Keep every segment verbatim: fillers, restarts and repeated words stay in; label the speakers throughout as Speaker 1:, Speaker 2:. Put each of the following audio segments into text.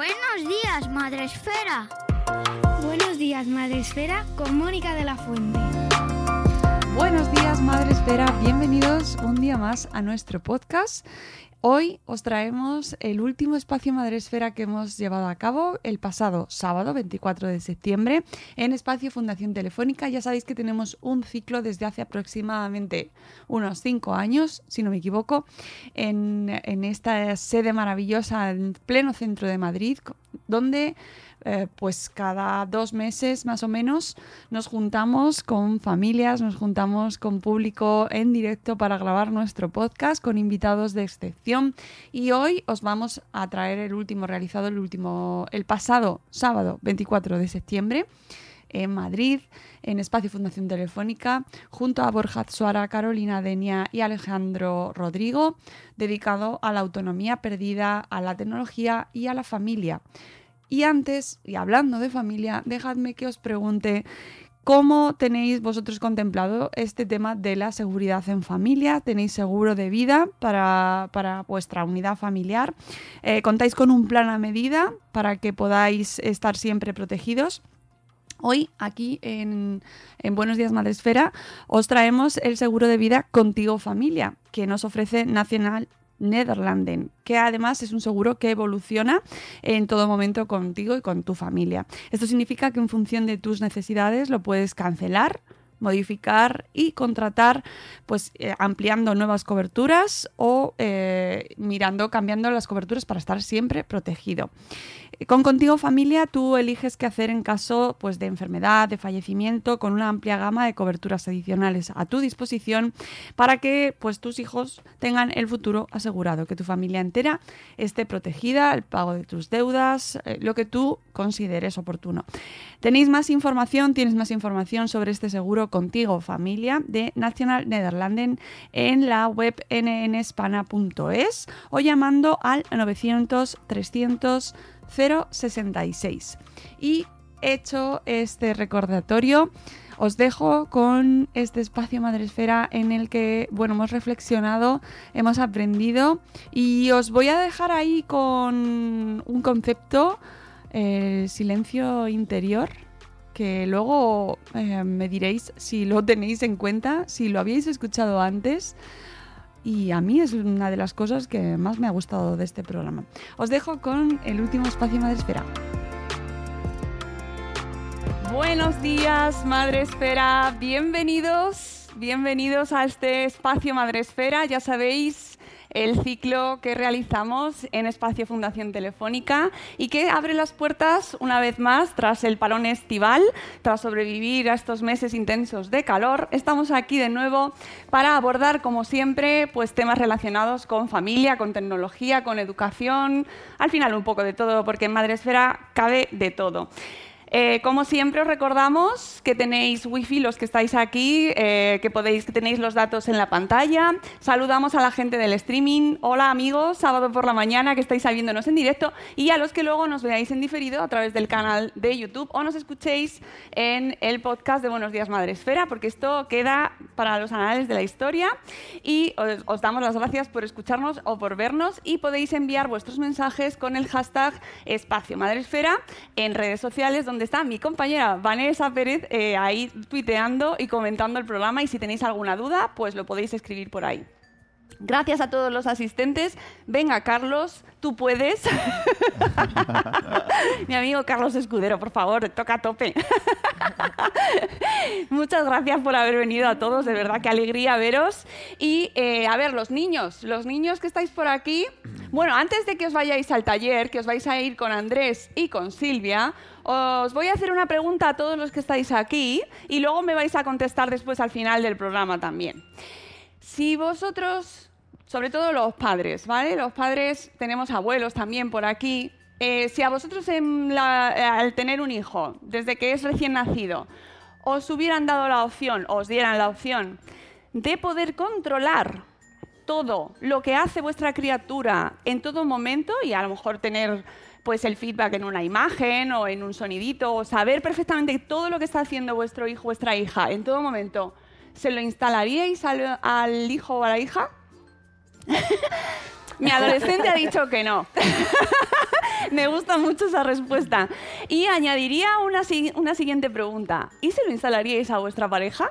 Speaker 1: Buenos días, Madresfera.
Speaker 2: Buenos días, Madresfera, con Mónica de la Fuente.
Speaker 3: Buenos días, Madresfera. Bienvenidos un día más a nuestro podcast. Hoy os traemos el último espacio Madresfera que hemos llevado a cabo el pasado sábado, veinticuatro de septiembre, en Espacio Fundación Telefónica. Ya sabéis que tenemos un ciclo desde hace aproximadamente unos cinco años, si no me equivoco, en, en esta sede maravillosa en pleno centro de Madrid, donde Eh, pues cada dos meses más o menos nos juntamos con familias, nos juntamos con público en directo para grabar nuestro podcast con invitados de excepción. Y hoy os vamos a traer el último realizado el último el pasado sábado veinticuatro de septiembre en Madrid, en Espacio Fundación Telefónica, junto a Borja Suara, Carolina Denia y Alejandro Rodrigo, dedicado a la autonomía perdida, a la tecnología y a la familia. Y antes, y hablando de familia, dejadme que os pregunte cómo tenéis vosotros contemplado este tema de la seguridad en familia. ¿Tenéis seguro de vida para, para vuestra unidad familiar? Eh, ¿Contáis con un plan a medida para que podáis estar siempre protegidos? Hoy, aquí en, en Buenos Días Madresfera, os traemos el seguro de vida Contigo Familia, que nos ofrece Nacional Nederlanden, que además es un seguro que evoluciona en todo momento contigo y con tu familia. Esto significa que en función de tus necesidades lo puedes cancelar, modificar y contratar, pues eh, ampliando nuevas coberturas o eh, mirando, cambiando las coberturas para estar siempre protegido. Con Contigo Familia tú eliges qué hacer en caso pues, de enfermedad, de fallecimiento, con una amplia gama de coberturas adicionales a tu disposición para que pues, tus hijos tengan el futuro asegurado, que tu familia entera esté protegida, el pago de tus deudas, eh, lo que tú consideres oportuno. Tenéis más información, tienes más información sobre este seguro Contigo Familia de Nacional Nederlanden en la web n n hispana punto es o llamando al novecientos trescientos cero sesenta y seis. Y hecho este recordatorio, os dejo con este espacio Madresfera en el que, bueno, hemos reflexionado, hemos aprendido y os voy a dejar ahí con un concepto, el silencio interior, que luego eh, me diréis si lo tenéis en cuenta, si lo habíais escuchado antes. Y a mí es una de las cosas que más me ha gustado de este programa. Os dejo con el último espacio Madresfera. Buenos días, Madresfera. Bienvenidos, bienvenidos a este espacio Madresfera. Ya sabéis, el ciclo que realizamos en Espacio Fundación Telefónica y que abre las puertas una vez más tras el parón estival, tras sobrevivir a estos meses intensos de calor. Estamos aquí de nuevo para abordar, como siempre, pues temas relacionados con familia, con tecnología, con educación, al final un poco de todo, porque en Madresfera cabe de todo. Eh, como siempre os recordamos que tenéis wifi los que estáis aquí, eh, que podéis que tenéis los datos en la pantalla. Saludamos a la gente del streaming. Hola amigos, sábado por la mañana que estáis viéndonos en directo y a los que luego nos veáis en diferido a través del canal de YouTube o nos escuchéis en el podcast de Buenos Días Madresfera, porque esto queda para los anales de la historia y os, os damos las gracias por escucharnos o por vernos y podéis enviar vuestros mensajes con el hashtag Espacio Madresfera en redes sociales, donde está mi compañera Vanessa Pérez eh, ahí tuiteando y comentando el programa, y si tenéis alguna duda, pues lo podéis escribir por ahí. Gracias a todos los asistentes. Venga, Carlos, tú puedes. Mi amigo Carlos Escudero, por favor, toca a tope. Muchas gracias por haber venido a todos, de verdad, qué alegría veros. Y, eh, a ver, los niños, los niños que estáis por aquí. Bueno, antes de que os vayáis al taller, que os vais a ir con Andrés y con Silvia, os voy a hacer una pregunta a todos los que estáis aquí y luego me vais a contestar después al final del programa también. Si vosotros, sobre todo los padres, ¿vale? Los padres, tenemos abuelos también por aquí. Eh, si a vosotros en la, al tener un hijo, desde que es recién nacido, os hubieran dado la opción, os dieran la opción de poder controlar todo lo que hace vuestra criatura en todo momento y a lo mejor tener pues el feedback en una imagen o en un sonidito o saber perfectamente todo lo que está haciendo vuestro hijo o vuestra hija en todo momento, ¿se lo instalaríais al, al hijo o a la hija? Mi adolescente ha dicho que no.
Speaker 4: Me gusta mucho esa respuesta. Y añadiría una, una siguiente pregunta. ¿Y se lo instalaríais a vuestra pareja?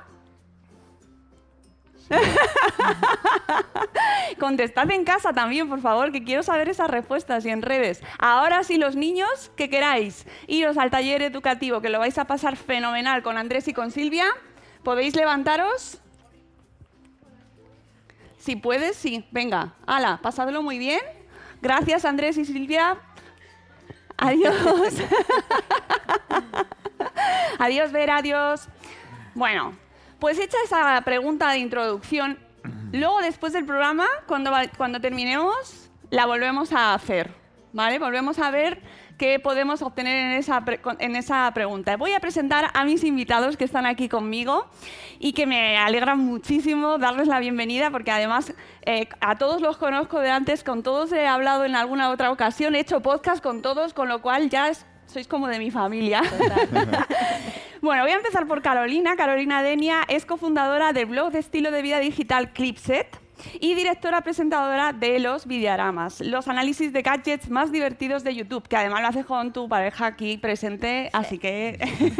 Speaker 4: Contestad en casa también, por favor, que quiero saber esas respuestas y en redes. Ahora sí, los niños que queráis iros al taller educativo, que lo vais a pasar fenomenal con Andrés y con Silvia, ¿podéis levantaros? Si puedes, sí. Venga, hala, pasadlo muy bien. Gracias, Andrés y Silvia. Adiós. Adiós, Vera, adiós. Bueno, pues hecha esa pregunta de introducción, luego después del programa, cuando, cuando terminemos, la volvemos a hacer, ¿vale? Volvemos a ver qué podemos obtener en esa, en esa pregunta. Voy a presentar a mis invitados que están aquí conmigo y que me alegra muchísimo darles la bienvenida porque además eh, a todos los conozco de antes, con todos he hablado en alguna otra ocasión, he hecho podcast con todos, con lo cual ya es, sois como de mi familia. Bueno, voy a empezar por Carolina. Carolina Denia es cofundadora del blog de estilo de vida digital Clipset y directora presentadora de los Videoramas, los análisis de gadgets más divertidos de YouTube, que además lo hace con tu pareja aquí presente, así que,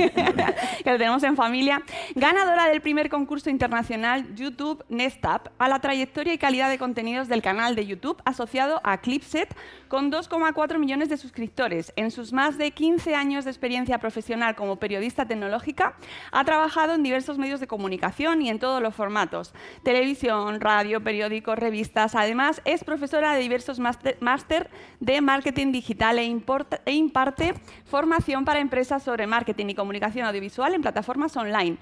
Speaker 4: que lo tenemos en familia. Ganadora del primer concurso internacional YouTube Next Up, a la trayectoria y calidad de contenidos del canal de YouTube asociado a Clipset, con dos coma cuatro millones de suscriptores. En sus más de quince años de experiencia profesional como periodista tecnológica, ha trabajado en diversos medios de comunicación y en todos los formatos: televisión, radio, periódicos, revistas. Además, es profesora de diversos máster de marketing digital e, importa, e imparte formación para empresas sobre marketing y comunicación audiovisual en plataformas online.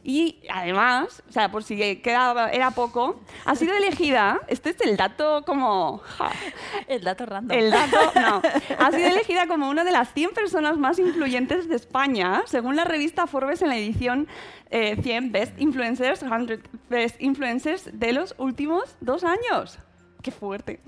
Speaker 4: Y además, o sea, por si quedaba, era poco, ha sido elegida, este es el dato como... Ja,
Speaker 5: el dato random.
Speaker 4: El dato, no. Ha sido elegida como una de las cien personas más influyentes de España, según la revista Forbes en la edición eh, cien Best Influencers, cien Best Influencers de los últimos dos años. ¡Qué fuerte!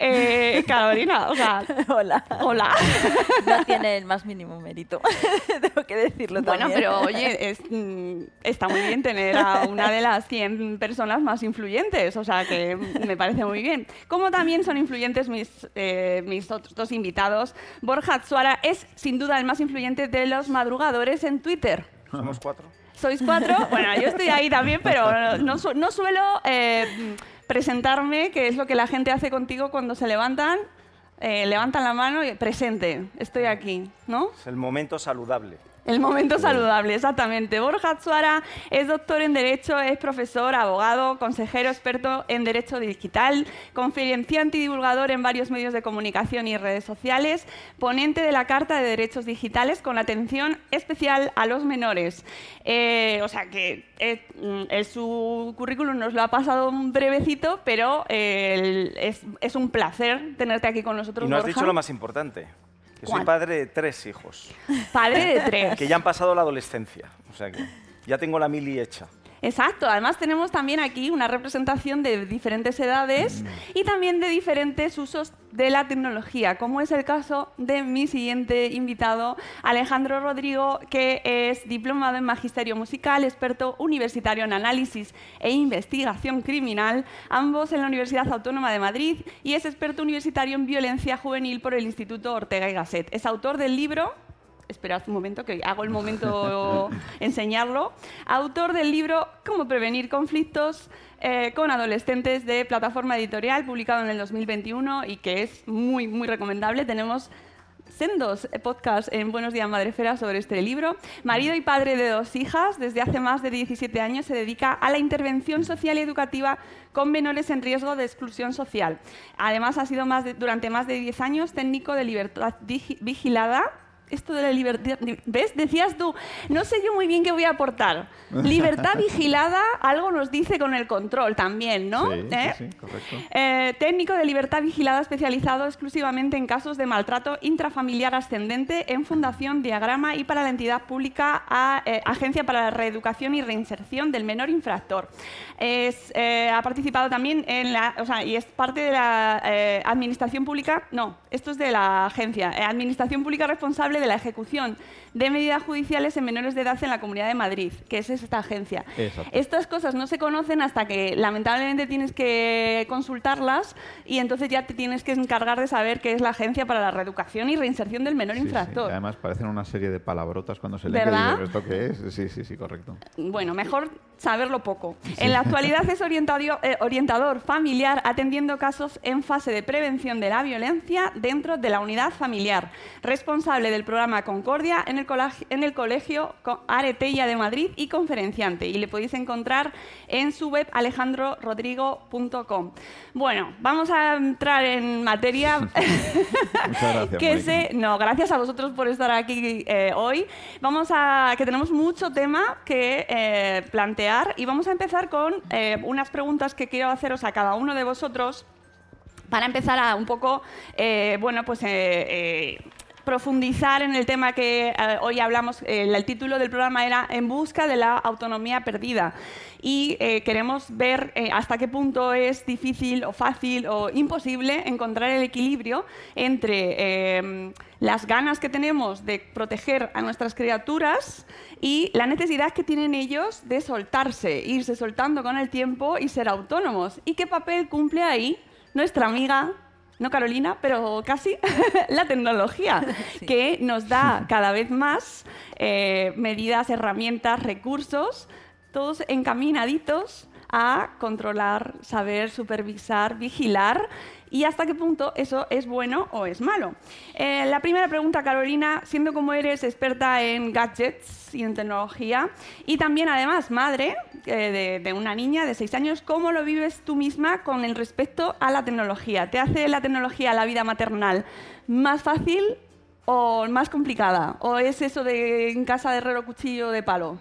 Speaker 4: Eh, Carolina, o sea...
Speaker 5: Hola.
Speaker 4: Hola.
Speaker 5: No tiene el más mínimo mérito, tengo que decirlo
Speaker 4: bueno,
Speaker 5: también.
Speaker 4: Bueno, pero oye, es, mm, está muy bien tener a una de las cien personas más influyentes, o sea que me parece muy bien. Como también son influyentes mis, eh, mis otros dos invitados. Borja Atsuara es sin duda el más influyente de los madrugadores en Twitter.
Speaker 6: ¿Somos cuatro?
Speaker 4: ¿Sois cuatro? Bueno, yo estoy ahí también, pero no, su no suelo... Eh, presentarme, que es lo que la gente hace contigo cuando se levantan, eh, levantan la mano y presente, estoy aquí, ¿no?
Speaker 6: Es el momento saludable.
Speaker 4: El momento saludable, exactamente. Borja Atsuara es doctor en Derecho, es profesor, abogado, consejero experto en Derecho Digital, conferenciante y divulgador en varios medios de comunicación y redes sociales, ponente de la Carta de Derechos Digitales con atención especial a los menores. Eh, o sea que eh, el, su currículum nos lo ha pasado un brevecito, pero eh, el, es, es un placer tenerte aquí con nosotros,
Speaker 6: Y no has
Speaker 4: Borja.
Speaker 6: dicho lo más importante. Que soy padre de tres hijos.
Speaker 4: Padre de tres.
Speaker 6: Que ya han pasado la adolescencia. O sea que ya tengo la mili hecha.
Speaker 4: Exacto. Además tenemos también aquí una representación de diferentes edades y también de diferentes usos de la tecnología, como es el caso de mi siguiente invitado, Alejandro Rodrigo, que es diplomado en Magisterio Musical, experto universitario en Análisis e Investigación Criminal, ambos en la Universidad Autónoma de Madrid, y es experto universitario en Violencia Juvenil por el Instituto Ortega y Gasset. Es autor del libro... Esperad un momento, que hago el momento enseñarlo. Autor del libro Cómo prevenir conflictos eh, con adolescentes, de Plataforma Editorial, publicado en el dos mil veintiuno y que es muy, muy recomendable. Tenemos sendos podcasts en Buenos Días Madresfera sobre este libro. Marido y padre de dos hijas, desde hace más de diecisiete años se dedica a la intervención social y educativa con menores en riesgo de exclusión social. Además, ha sido más de, durante más de diez años técnico de libertad vigilada. Esto de la libertad, ¿ves? Decías tú, no sé yo muy bien qué voy a aportar. Libertad vigilada, algo nos dice con el control también, ¿no?
Speaker 7: Sí,
Speaker 4: ¿Eh?
Speaker 7: sí, sí, correcto.
Speaker 4: Eh, técnico de libertad vigilada especializado exclusivamente en casos de maltrato intrafamiliar ascendente en Fundación Diagrama y para la entidad pública a, eh, Agencia para la Reeducación y Reinserción del Menor Infractor. Es, eh, ha participado también en la, o sea, y es parte de la eh, Administración Pública, no, esto es de la Agencia, eh, Administración Pública responsable responsable de la ejecución de medidas judiciales en menores de edad en la Comunidad de Madrid, que es esta agencia.
Speaker 7: Exacto.
Speaker 4: Estas cosas no se conocen hasta que lamentablemente tienes que consultarlas y entonces ya te tienes que encargar de saber qué es la Agencia para la Reeducación y Reinserción del Menor
Speaker 7: Sí,
Speaker 4: Infractor.
Speaker 7: sí. Además parecen una serie de palabrotas cuando se leen, que
Speaker 4: ¿Verdad?
Speaker 7: dices, ¿esto qué es? Sí, sí, sí, correcto.
Speaker 4: Bueno, mejor saberlo poco. En la actualidad es orientadio- eh, orientador familiar atendiendo casos en fase de prevención de la violencia dentro de la unidad familiar, responsable del programa Concordia en el, colagi- en el Colegio Co- Aretella de Madrid y conferenciante. Y le podéis encontrar en su web alejandro rodrigo punto com. Bueno, vamos a entrar en materia.
Speaker 7: Muchas gracias,
Speaker 4: que
Speaker 7: Mónica.
Speaker 4: sé, no, gracias a vosotros por estar aquí eh, hoy. Vamos a que tenemos mucho tema que eh, plantear y vamos a empezar con eh, unas preguntas que quiero haceros a cada uno de vosotros para empezar a un poco, eh, bueno, pues eh, eh, profundizar en el tema que eh, hoy hablamos. Eh, el título del programa era En busca de la autonomía perdida. Y eh, queremos ver eh, hasta qué punto es difícil o fácil o imposible encontrar el equilibrio entre eh, las ganas que tenemos de proteger a nuestras criaturas y la necesidad que tienen ellos de soltarse, irse soltando con el tiempo y ser autónomos. ¿Y qué papel cumple ahí nuestra amiga, no Carolina, pero casi, la tecnología, sí, que nos da cada vez más eh, medidas, herramientas, recursos, todos encaminaditos a controlar, saber, supervisar, vigilar y hasta qué punto eso es bueno o es malo. Eh, la primera pregunta, Carolina, siendo como eres experta en gadgets y en tecnología y también además madre eh, de, de una niña de seis años, ¿cómo lo vives tú misma con el respecto a la tecnología? ¿Te hace la tecnología la vida maternal más fácil o más complicada? ¿O es eso de en casa de herrero cuchillo de palo?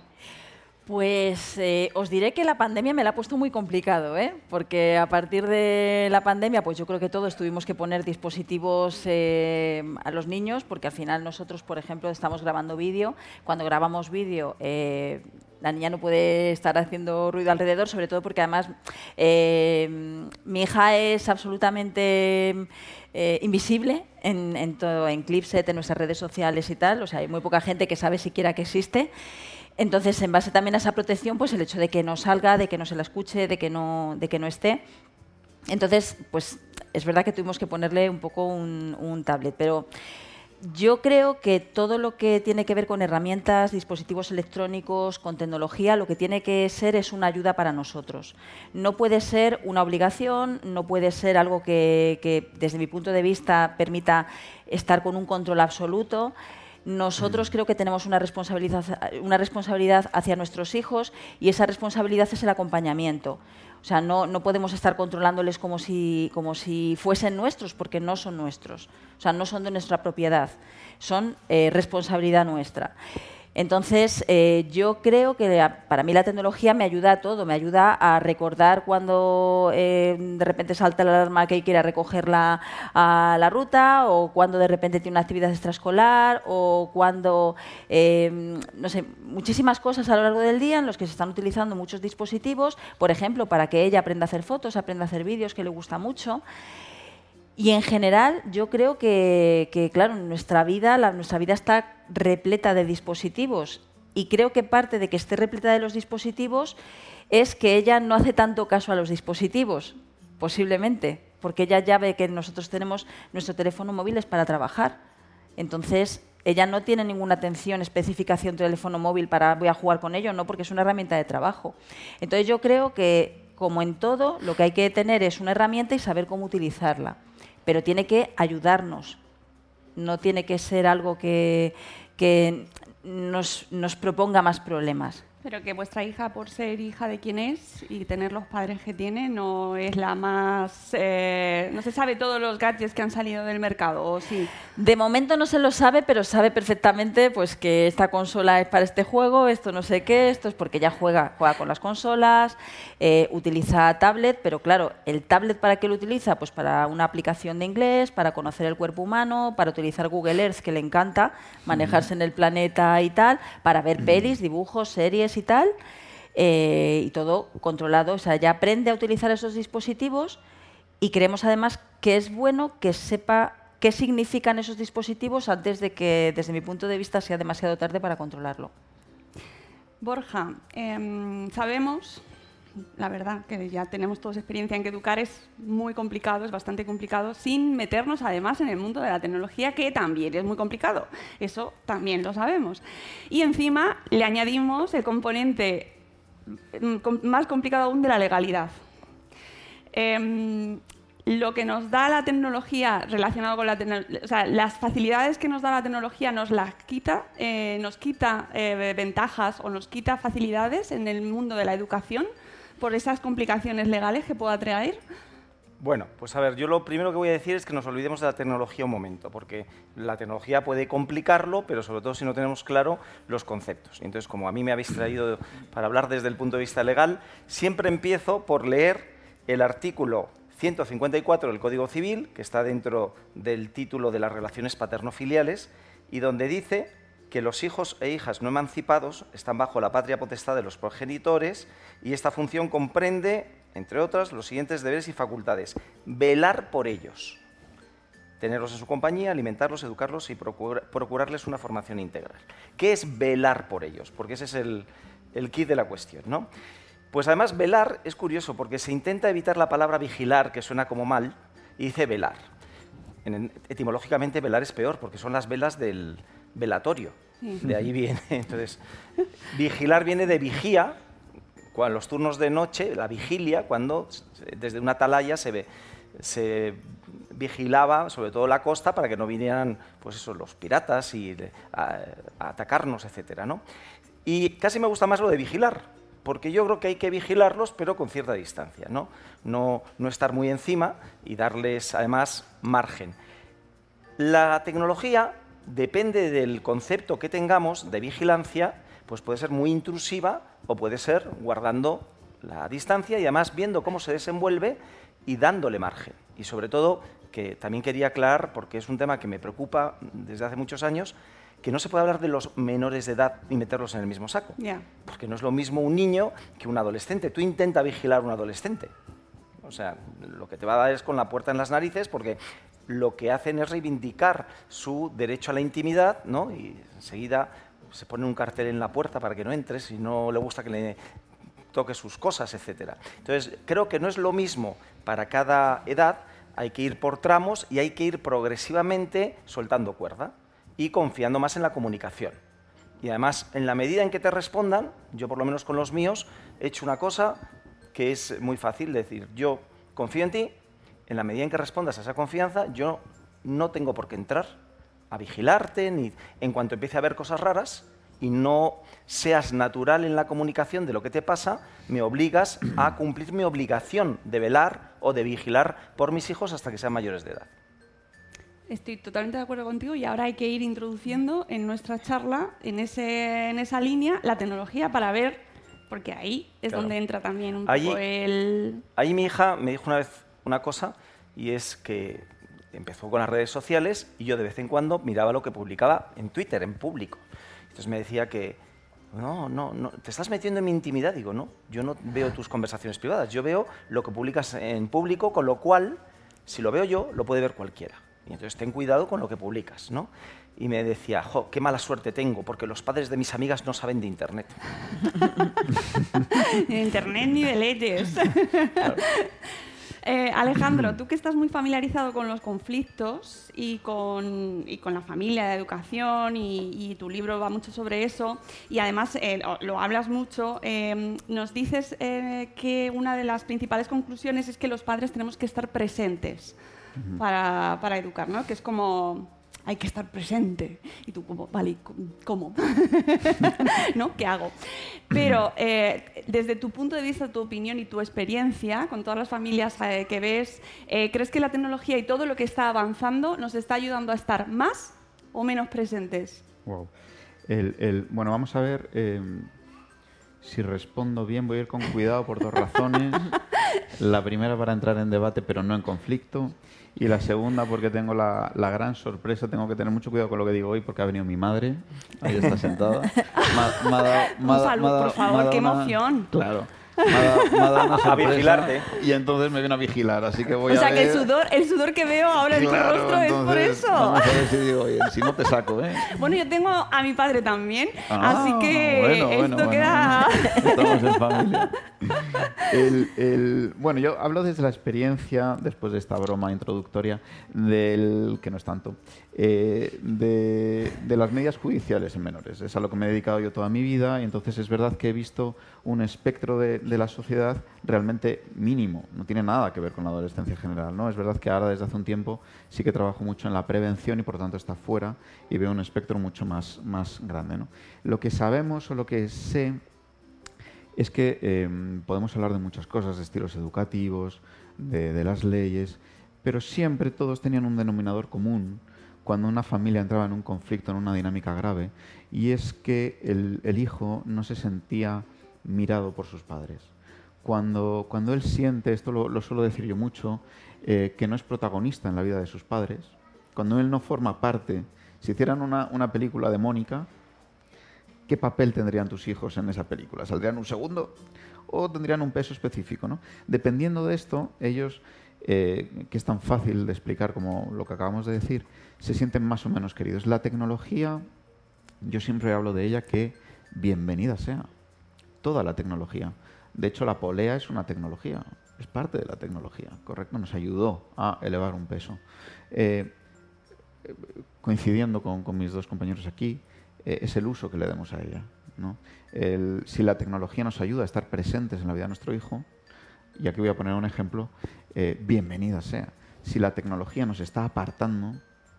Speaker 5: Pues eh, os diré que la pandemia me la ha puesto muy complicado, ¿eh? Porque a partir de la pandemia, pues yo creo que todos tuvimos que poner dispositivos eh, a los niños, porque al final nosotros, por ejemplo, estamos grabando vídeo. Cuando grabamos vídeo, eh, la niña no puede estar haciendo ruido alrededor, sobre todo porque además eh, mi hija es absolutamente eh, invisible en, en, todo, en Clipset, en nuestras redes sociales y tal. O sea, hay muy poca gente que sabe siquiera que existe. Entonces, en base también a esa protección, pues el hecho de que no salga, de que no se la escuche, de que no, de que no esté. Entonces, pues es verdad que tuvimos que ponerle un poco un, un tablet, pero yo creo que todo lo que tiene que ver con herramientas, dispositivos electrónicos, con tecnología, lo que tiene que ser es una ayuda para nosotros. No puede ser una obligación, no puede ser algo que, que desde mi punto de vista, permita estar con un control absoluto. Nosotros creo que tenemos una responsabilidad, una responsabilidad hacia nuestros hijos y esa responsabilidad es el acompañamiento. O sea, no, no podemos estar controlándoles como si, como si fuesen nuestros, porque no son nuestros. O sea, no son de nuestra propiedad, son eh, responsabilidad nuestra. Entonces, eh, yo creo que para mí la tecnología me ayuda a todo, me ayuda a recordar cuando eh, de repente salta la alarma que hay que ir a recogerla a la ruta, o cuando de repente tiene una actividad extraescolar, o cuando, eh, no sé, muchísimas cosas a lo largo del día en los que se están utilizando muchos dispositivos, por ejemplo, para que ella aprenda a hacer fotos, aprenda a hacer vídeos, que le gusta mucho. Y en general yo creo que, que claro, nuestra vida, la, nuestra vida está repleta de dispositivos y creo que parte de que esté repleta de los dispositivos es que ella no hace tanto caso a los dispositivos, posiblemente, porque ella ya ve que nosotros tenemos nuestro teléfono móvil es para trabajar. Entonces, ella no tiene ninguna atención específica hacia un teléfono móvil para voy a jugar con ello, no, porque es una herramienta de trabajo. Entonces, yo creo que, como en todo, lo que hay que tener es una herramienta y saber cómo utilizarla. Pero tiene que ayudarnos, no tiene que ser algo que, que nos, nos proponga más problemas.
Speaker 4: Pero que vuestra hija, por ser hija de quien es y tener los padres que tiene, no es la más... Eh, no se sabe todos los gadgets que han salido del mercado, ¿o sí?
Speaker 5: De momento no se lo sabe, pero sabe perfectamente pues, que esta consola es para este juego, esto no sé qué, esto es porque ella juega, juega con las consolas, eh, utiliza tablet, pero claro, ¿el tablet para qué lo utiliza? Pues para una aplicación de inglés, para conocer el cuerpo humano, para utilizar Google Earth, que le encanta, manejarse en el planeta y tal, para ver pelis, dibujos, series y tal, eh, y todo controlado. O sea, ya aprende a utilizar esos dispositivos y creemos además que es bueno que sepa qué significan esos dispositivos antes de que, desde mi punto de vista, sea demasiado tarde para controlarlo.
Speaker 4: Borja, eh, sabemos, la verdad, que ya tenemos todos experiencia en que educar es muy complicado, es bastante complicado, sin meternos además en el mundo de la tecnología, que también es muy complicado. Eso también lo sabemos. Y encima le añadimos el componente más complicado aún de la legalidad. Eh, lo que nos da la tecnología relacionado con la tecnología, o sea, las facilidades que nos da la tecnología nos las quita, eh, nos quita eh, ventajas o nos quita facilidades en el mundo de la educación por esas complicaciones legales que pueda traer.
Speaker 6: Bueno, pues a ver, yo lo primero que voy a decir es que nos olvidemos de la tecnología un momento, porque la tecnología puede complicarlo, pero sobre todo si no tenemos claro los conceptos. Entonces, como a mí me habéis traído para hablar desde el punto de vista legal, siempre empiezo por leer el artículo ciento cincuenta y cuatro del Código Civil, que está dentro del título de las relaciones paterno-filiales, y donde dice que los hijos e hijas no emancipados están bajo la patria potestad de los progenitores y esta función comprende, entre otras, los siguientes deberes y facultades. Velar por ellos, tenerlos en su compañía, alimentarlos, educarlos y procura, procurarles una formación integral. ¿Qué es velar por ellos? Porque ese es el, el quid de la cuestión, ¿no? Pues además velar es curioso porque se intenta evitar la palabra vigilar, que suena como mal, y dice velar. En, etimológicamente velar es peor porque son las velas del velatorio. De ahí viene. Entonces, vigilar viene de vigía, cuando los turnos de noche, la vigilia, cuando desde una atalaya se, ve, se vigilaba sobre todo la costa para que no vinieran pues eso, los piratas y a, a atacarnos, etcétera, ¿no? Y casi me gusta más lo de vigilar, porque yo creo que hay que vigilarlos, pero con cierta distancia, ¿no? No, no estar muy encima y darles, además, margen. La tecnología, depende del concepto que tengamos de vigilancia, pues puede ser muy intrusiva o puede ser guardando la distancia y además viendo cómo se desenvuelve y dándole margen. Y sobre todo, que también quería aclarar, porque es un tema que me preocupa desde hace muchos años, que no se puede hablar de los menores de edad y meterlos en el mismo saco. Yeah. Porque no es lo mismo un niño que un adolescente. Tú intenta vigilar a un adolescente. O sea, lo que te va a dar es con la puerta en las narices porque lo que hacen es reivindicar su derecho a la intimidad, ¿no? Y enseguida se pone un cartel en la puerta para que no entres y no le gusta que le toque sus cosas, etcétera. Entonces, creo que no es lo mismo para cada edad, hay que ir por tramos y hay que ir progresivamente soltando cuerda y confiando más en la comunicación. Y además, en la medida en que te respondan, yo por lo menos con los míos, he hecho una cosa que es muy fácil, decir, yo confío en ti, en la medida en que respondas a esa confianza, yo no tengo por qué entrar a vigilarte, ni en cuanto empiece a ver cosas raras y no seas natural en la comunicación de lo que te pasa, me obligas a cumplir mi obligación de velar o de vigilar por mis hijos hasta que sean mayores de edad.
Speaker 4: Estoy totalmente de acuerdo contigo y ahora hay que ir introduciendo en nuestra charla, en, ese, en esa línea, la tecnología para ver, porque ahí es claro. donde entra también un
Speaker 6: ahí,
Speaker 4: poco el...
Speaker 6: Ahí mi hija me dijo una vez una cosa y es que empezó con las redes sociales y yo de vez en cuando miraba lo que publicaba en Twitter, en público. Entonces me decía que, no, no, no, te estás metiendo en mi intimidad. Digo, no, yo no veo tus conversaciones privadas, yo veo lo que publicas en público, con lo cual, si lo veo yo, lo puede ver cualquiera. Y entonces ten cuidado con lo que publicas, ¿no? Y me decía, jo, qué mala suerte tengo, porque los padres de mis amigas no saben de Internet.
Speaker 4: Ni de Internet ni de leyes. Claro. Eh, Alejandro, tú que estás muy familiarizado con los conflictos y con, y con la familia, la educación, y, y tu libro va mucho sobre eso, y además eh, lo hablas mucho, eh, nos dices eh, que una de las principales conclusiones es que los padres tenemos que estar presentes uh-huh. para, para educar, ¿no? Que es como... hay que estar presente. Y tú, como, vale, ¿cómo? ¿No? ¿Qué hago? Pero eh, desde tu punto de vista, tu opinión y tu experiencia, con todas las familias eh, que ves, eh, ¿crees que la tecnología y todo lo que está avanzando nos está ayudando a estar más o menos presentes?
Speaker 7: Wow. El, el, bueno, vamos a ver eh, si respondo bien. Voy a ir con cuidado por dos razones. La primera para entrar en debate, pero no en conflicto. Y la segunda porque tengo la, la gran sorpresa, tengo que tener mucho cuidado con lo que digo hoy porque ha venido mi madre, ahí está sentada. Ma, ma da, ma
Speaker 4: Un saludo,
Speaker 7: ma da,
Speaker 4: por favor, qué
Speaker 7: una,
Speaker 4: emoción.
Speaker 7: Claro, Me ha dado, me ha dado una
Speaker 6: A
Speaker 7: sorpresa
Speaker 6: vigilarte.
Speaker 7: y entonces me viene a vigilar, así que voy
Speaker 4: O
Speaker 7: a
Speaker 4: sea,
Speaker 7: ver...
Speaker 4: que el sudor, el sudor que veo ahora en
Speaker 7: Claro,
Speaker 4: tu rostro es por
Speaker 7: entonces,
Speaker 4: eso.
Speaker 7: Vamos a ver si digo, oye, si no te saco, ¿eh?
Speaker 4: Bueno, yo tengo a mi padre también,
Speaker 7: Ah,
Speaker 4: así que
Speaker 7: bueno,
Speaker 4: esto
Speaker 7: bueno, bueno.
Speaker 4: queda...
Speaker 7: Estamos en familia. El- el- bueno, yo hablo desde la experiencia, después de esta broma introductoria, del que no es tanto, eh, de, de las medidas judiciales en menores. Es a lo que me he dedicado yo toda mi vida y entonces es verdad que he visto un espectro de, de la sociedad realmente mínimo. No tiene nada que ver con la adolescencia general, ¿no? Es verdad que ahora desde hace un tiempo sí que trabajo mucho en la prevención y por tanto está fuera y veo un espectro mucho más, más grande, ¿no? Lo que sabemos o lo que sé es que eh, podemos hablar de muchas cosas, de estilos educativos, de, de las leyes, pero siempre todos tenían un denominador común cuando una familia entraba en un conflicto, en una dinámica grave, y es que el, el hijo no se sentía mirado por sus padres. Cuando, cuando él siente, esto lo, lo suelo decir yo mucho, eh, que no es protagonista en la vida de sus padres, cuando él no forma parte, si hicieran una, una película de Mónica, ¿qué papel tendrían tus hijos en esa película? ¿Saldrían un segundo o tendrían un peso específico, ¿no? Dependiendo de esto, ellos, eh, que es tan fácil de explicar como lo que acabamos de decir, se sienten más o menos queridos. La tecnología, yo siempre hablo de ella que bienvenida sea. Toda la tecnología. De hecho, la polea es una tecnología, es parte de la tecnología, ¿correcto? Nos ayudó a elevar un peso. Eh, coincidiendo con, con mis dos compañeros aquí, eh, es el uso que le demos a ella, ¿no? El, si la tecnología nos ayuda a estar presentes en la vida de nuestro hijo, y aquí voy a poner un ejemplo, eh, bienvenida sea. Si la tecnología nos está apartando,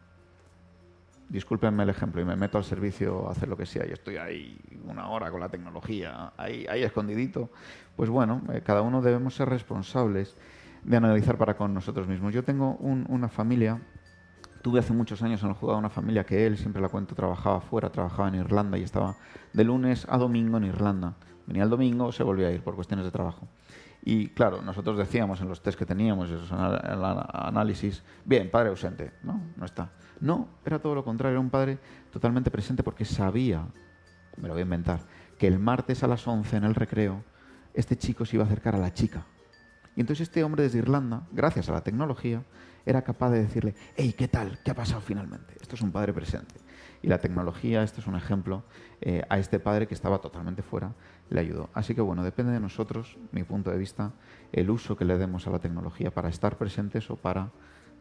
Speaker 7: discúlpenme el ejemplo, y me meto al servicio a hacer lo que sea y estoy ahí una hora con la tecnología, ahí, ahí escondidito, pues bueno, eh, cada uno debemos ser responsables de analizar para con nosotros mismos. Yo tengo un, una familia, tuve hace muchos años en el juzgado una familia que él, siempre la cuento, trabajaba fuera, trabajaba en Irlanda y estaba de lunes a domingo en Irlanda. Venía el domingo, se volvía a ir por cuestiones de trabajo. Y claro, nosotros decíamos en los test que teníamos, esos anal- anal- análisis, bien, padre ausente, no, no está. No, era todo lo contrario, era un padre totalmente presente porque sabía, me lo voy a inventar, que el martes a las once en el recreo, este chico se iba a acercar a la chica. Y entonces este hombre desde Irlanda, gracias a la tecnología, era capaz de decirle, hey, ¿qué tal? ¿Qué ha pasado finalmente? Esto es un padre presente. Y la tecnología, esto es un ejemplo, eh, a este padre que estaba totalmente fuera, le ayudó. Así que bueno, depende de nosotros, mi punto de vista, el uso que le demos a la tecnología para estar presentes o para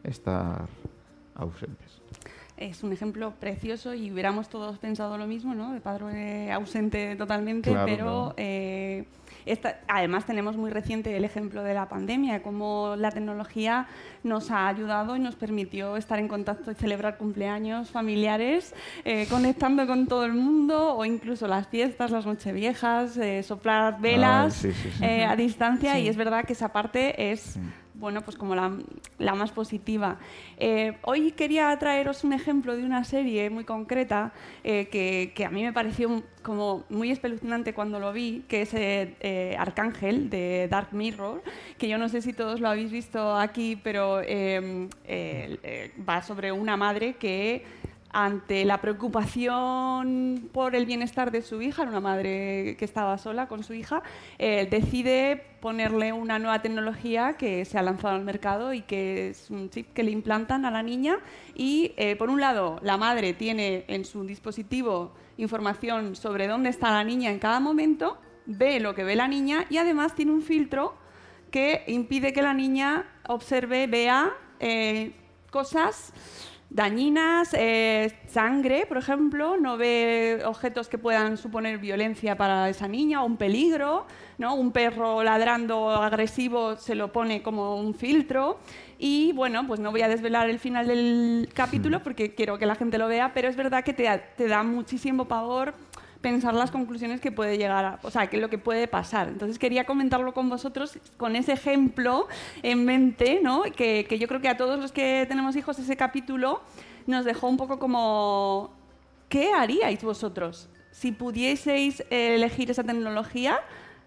Speaker 7: estar ausentes.
Speaker 4: Es un ejemplo precioso y hubiéramos todos pensado lo mismo, ¿no? De padre ausente totalmente,
Speaker 7: Claro,
Speaker 4: pero
Speaker 7: claro.
Speaker 4: eh, esta, además tenemos muy reciente el ejemplo de la pandemia, cómo la tecnología nos ha ayudado y nos permitió estar en contacto y celebrar cumpleaños familiares, eh, conectando con todo el mundo, o incluso las fiestas, las nocheviejas, eh, soplar velas
Speaker 7: Ay, sí, sí, sí.
Speaker 4: eh, a distancia,
Speaker 5: Sí.
Speaker 4: y es verdad que esa parte es...
Speaker 7: Sí.
Speaker 4: Bueno, pues como la, la más positiva. Eh, hoy quería traeros un ejemplo de una serie muy concreta eh, que, que a mí me pareció un- como muy espeluznante cuando lo vi, que es eh, eh, Arcángel, de Dark Mirror, que yo no sé si todos lo habéis visto aquí, pero eh, eh, eh, va sobre una madre que, ante la preocupación por el bienestar de su hija, era una madre que estaba sola con su hija, eh, decide ponerle una nueva tecnología que se ha lanzado al mercado y que es un chip que le implantan a la niña. Y, eh, por un lado, la madre tiene en su dispositivo información sobre dónde está la niña en cada momento, ve lo que ve la niña y además tiene un filtro que impide que la niña observe, vea eh, cosas dañinas, eh, sangre, por ejemplo, no ve objetos que puedan suponer violencia para esa niña o un peligro, ¿no? Un perro ladrando agresivo se lo pone como un filtro. Y bueno, pues no voy a desvelar el final del capítulo porque quiero que la gente lo vea, pero es verdad que te, da- te da muchísimo pavor pensar las conclusiones que puede llegar a, o sea, que es lo que puede pasar. Entonces quería comentarlo con vosotros con ese ejemplo en mente, ¿no? Que, que yo creo que a todos los que tenemos hijos ese capítulo nos dejó un poco como, ¿qué haríais vosotros? Si pudieseis eh, elegir esa tecnología,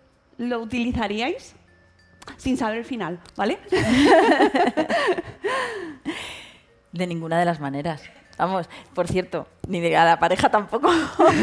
Speaker 4: ¿lo utilizaríais? Sin saber el final, ¿vale?
Speaker 5: De ninguna de las maneras. Vamos, por cierto, ni de a la pareja tampoco.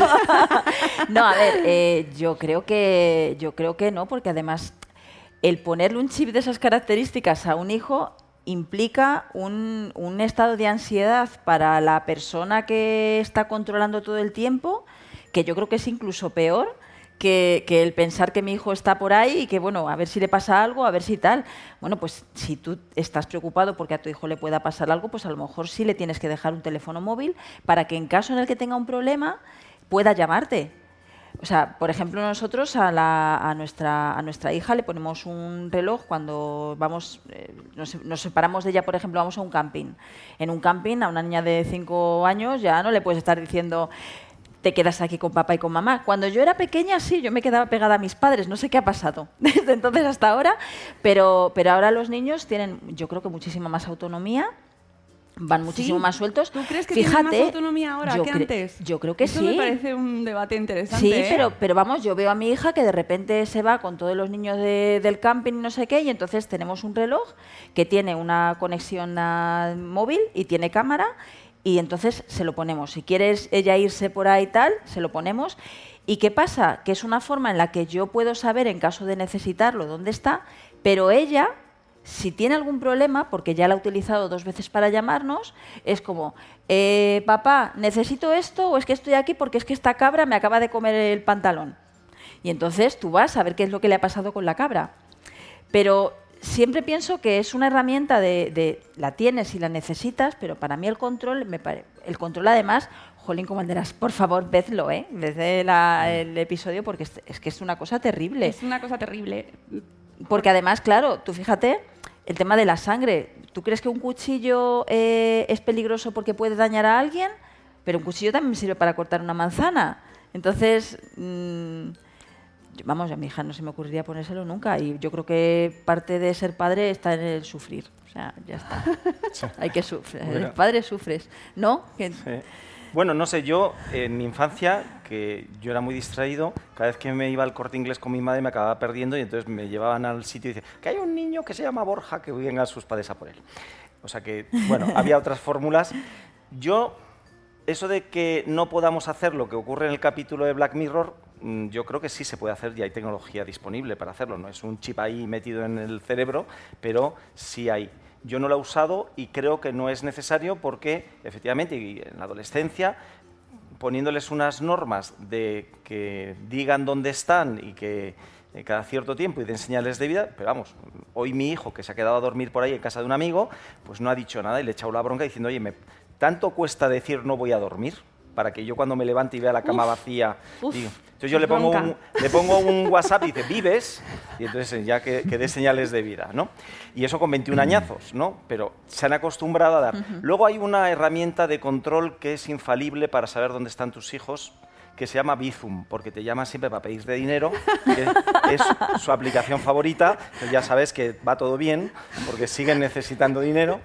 Speaker 5: No, a ver, eh, yo creo que yo creo que no, porque además el ponerle un chip de esas características a un hijo implica un, un estado de ansiedad para la persona que está controlando todo el tiempo, que yo creo que es incluso peor que, que el pensar que mi hijo está por ahí y que, bueno, a ver si le pasa algo, a ver si tal. Bueno, pues si tú estás preocupado porque a tu hijo le pueda pasar algo, pues a lo mejor sí le tienes que dejar un teléfono móvil para que en caso en el que tenga un problema pueda llamarte. O sea, por ejemplo, nosotros a, la, a, nuestra, a nuestra hija le ponemos un reloj cuando vamos, eh, nos, nos separamos de ella, por ejemplo, vamos a un camping. En un camping a una niña de cinco años ya no le puedes estar diciendo te quedas aquí con papá y con mamá. Cuando yo era pequeña, sí, yo me quedaba pegada a mis padres. No sé qué ha pasado desde entonces hasta ahora, pero, pero ahora los niños tienen, yo creo que muchísima más autonomía. Van muchísimo
Speaker 4: ¿Sí?
Speaker 5: más sueltos.
Speaker 4: ¿Tú crees que
Speaker 5: Fíjate,
Speaker 4: tienen más autonomía ahora
Speaker 5: yo
Speaker 4: que
Speaker 5: cre-
Speaker 4: antes?
Speaker 5: Yo creo que
Speaker 4: Eso
Speaker 5: sí.
Speaker 4: me parece un debate interesante.
Speaker 5: Sí,
Speaker 4: ¿eh?
Speaker 5: pero, pero vamos, yo veo a mi hija que de repente se va con todos los niños de- del camping y no sé qué, y entonces tenemos un reloj que tiene una conexión a móvil y tiene cámara, y entonces se lo ponemos. Si quieres ella irse por ahí y tal, se lo ponemos. ¿Y qué pasa? Que es una forma en la que yo puedo saber, en caso de necesitarlo, dónde está, pero ella, si tiene algún problema, porque ya la ha utilizado dos veces para llamarnos, es como, eh, papá, ¿necesito esto o es que estoy aquí porque es que esta cabra me acaba de comer el pantalón? Y entonces tú vas a ver qué es lo que le ha pasado con la cabra. Pero siempre pienso que es una herramienta de, de la tienes y la necesitas, pero para mí el control, me pare, el control además, jolín, comanderas, por favor, vedlo, ¿eh? Ved la, el episodio porque es, es que es una cosa terrible.
Speaker 4: Es una cosa terrible.
Speaker 5: Porque además, claro, tú fíjate, el tema de la sangre. ¿Tú crees que un cuchillo eh, es peligroso porque puede dañar a alguien? Pero un cuchillo también sirve para cortar una manzana. Entonces, mmm, vamos, a mi hija no se me ocurriría ponérselo nunca. Y yo creo que parte de ser padre está en el sufrir. O sea, ya está. Sí. Hay que sufrir.
Speaker 6: Bueno.
Speaker 5: El padre sufres, ¿no? Que...
Speaker 6: Sí. Bueno, no sé, yo en mi infancia, que yo era muy distraído, cada vez que me iba al Corte Inglés con mi madre me acababa perdiendo y entonces me llevaban al sitio y decían que hay un niño que se llama Borja, que vengan sus padres a por él. O sea que, bueno, había otras fórmulas. Yo, eso de que no podamos hacer lo que ocurre en el capítulo de Black Mirror, yo creo que sí se puede hacer y hay tecnología disponible para hacerlo. No es un chip ahí metido en el cerebro, pero sí hay. Yo no lo he usado y creo que no es necesario porque, efectivamente, y en la adolescencia, poniéndoles unas normas de que digan dónde están y que cada cierto tiempo y den señales de vida, pero vamos, hoy mi hijo, que se ha quedado a dormir por ahí en casa de un amigo, pues no ha dicho nada y le he echado la bronca diciendo, oye, me, ¿tanto cuesta decir no voy a dormir? Para que yo cuando me levante y vea la cama uf, vacía...
Speaker 5: Uf,
Speaker 6: digo. Entonces yo le pongo, un, le pongo un WhatsApp y dice, ¿vives? Y entonces ya que, que dé señales de vida, ¿no? Y eso con veintiún añazos, ¿no? Pero se han acostumbrado a dar. Uh-huh. Luego hay una herramienta de control que es infalible para saber dónde están tus hijos, que se llama Bizum, porque te llaman siempre para pedirte dinero, que es su aplicación favorita, pues ya sabes que va todo bien, porque siguen necesitando dinero.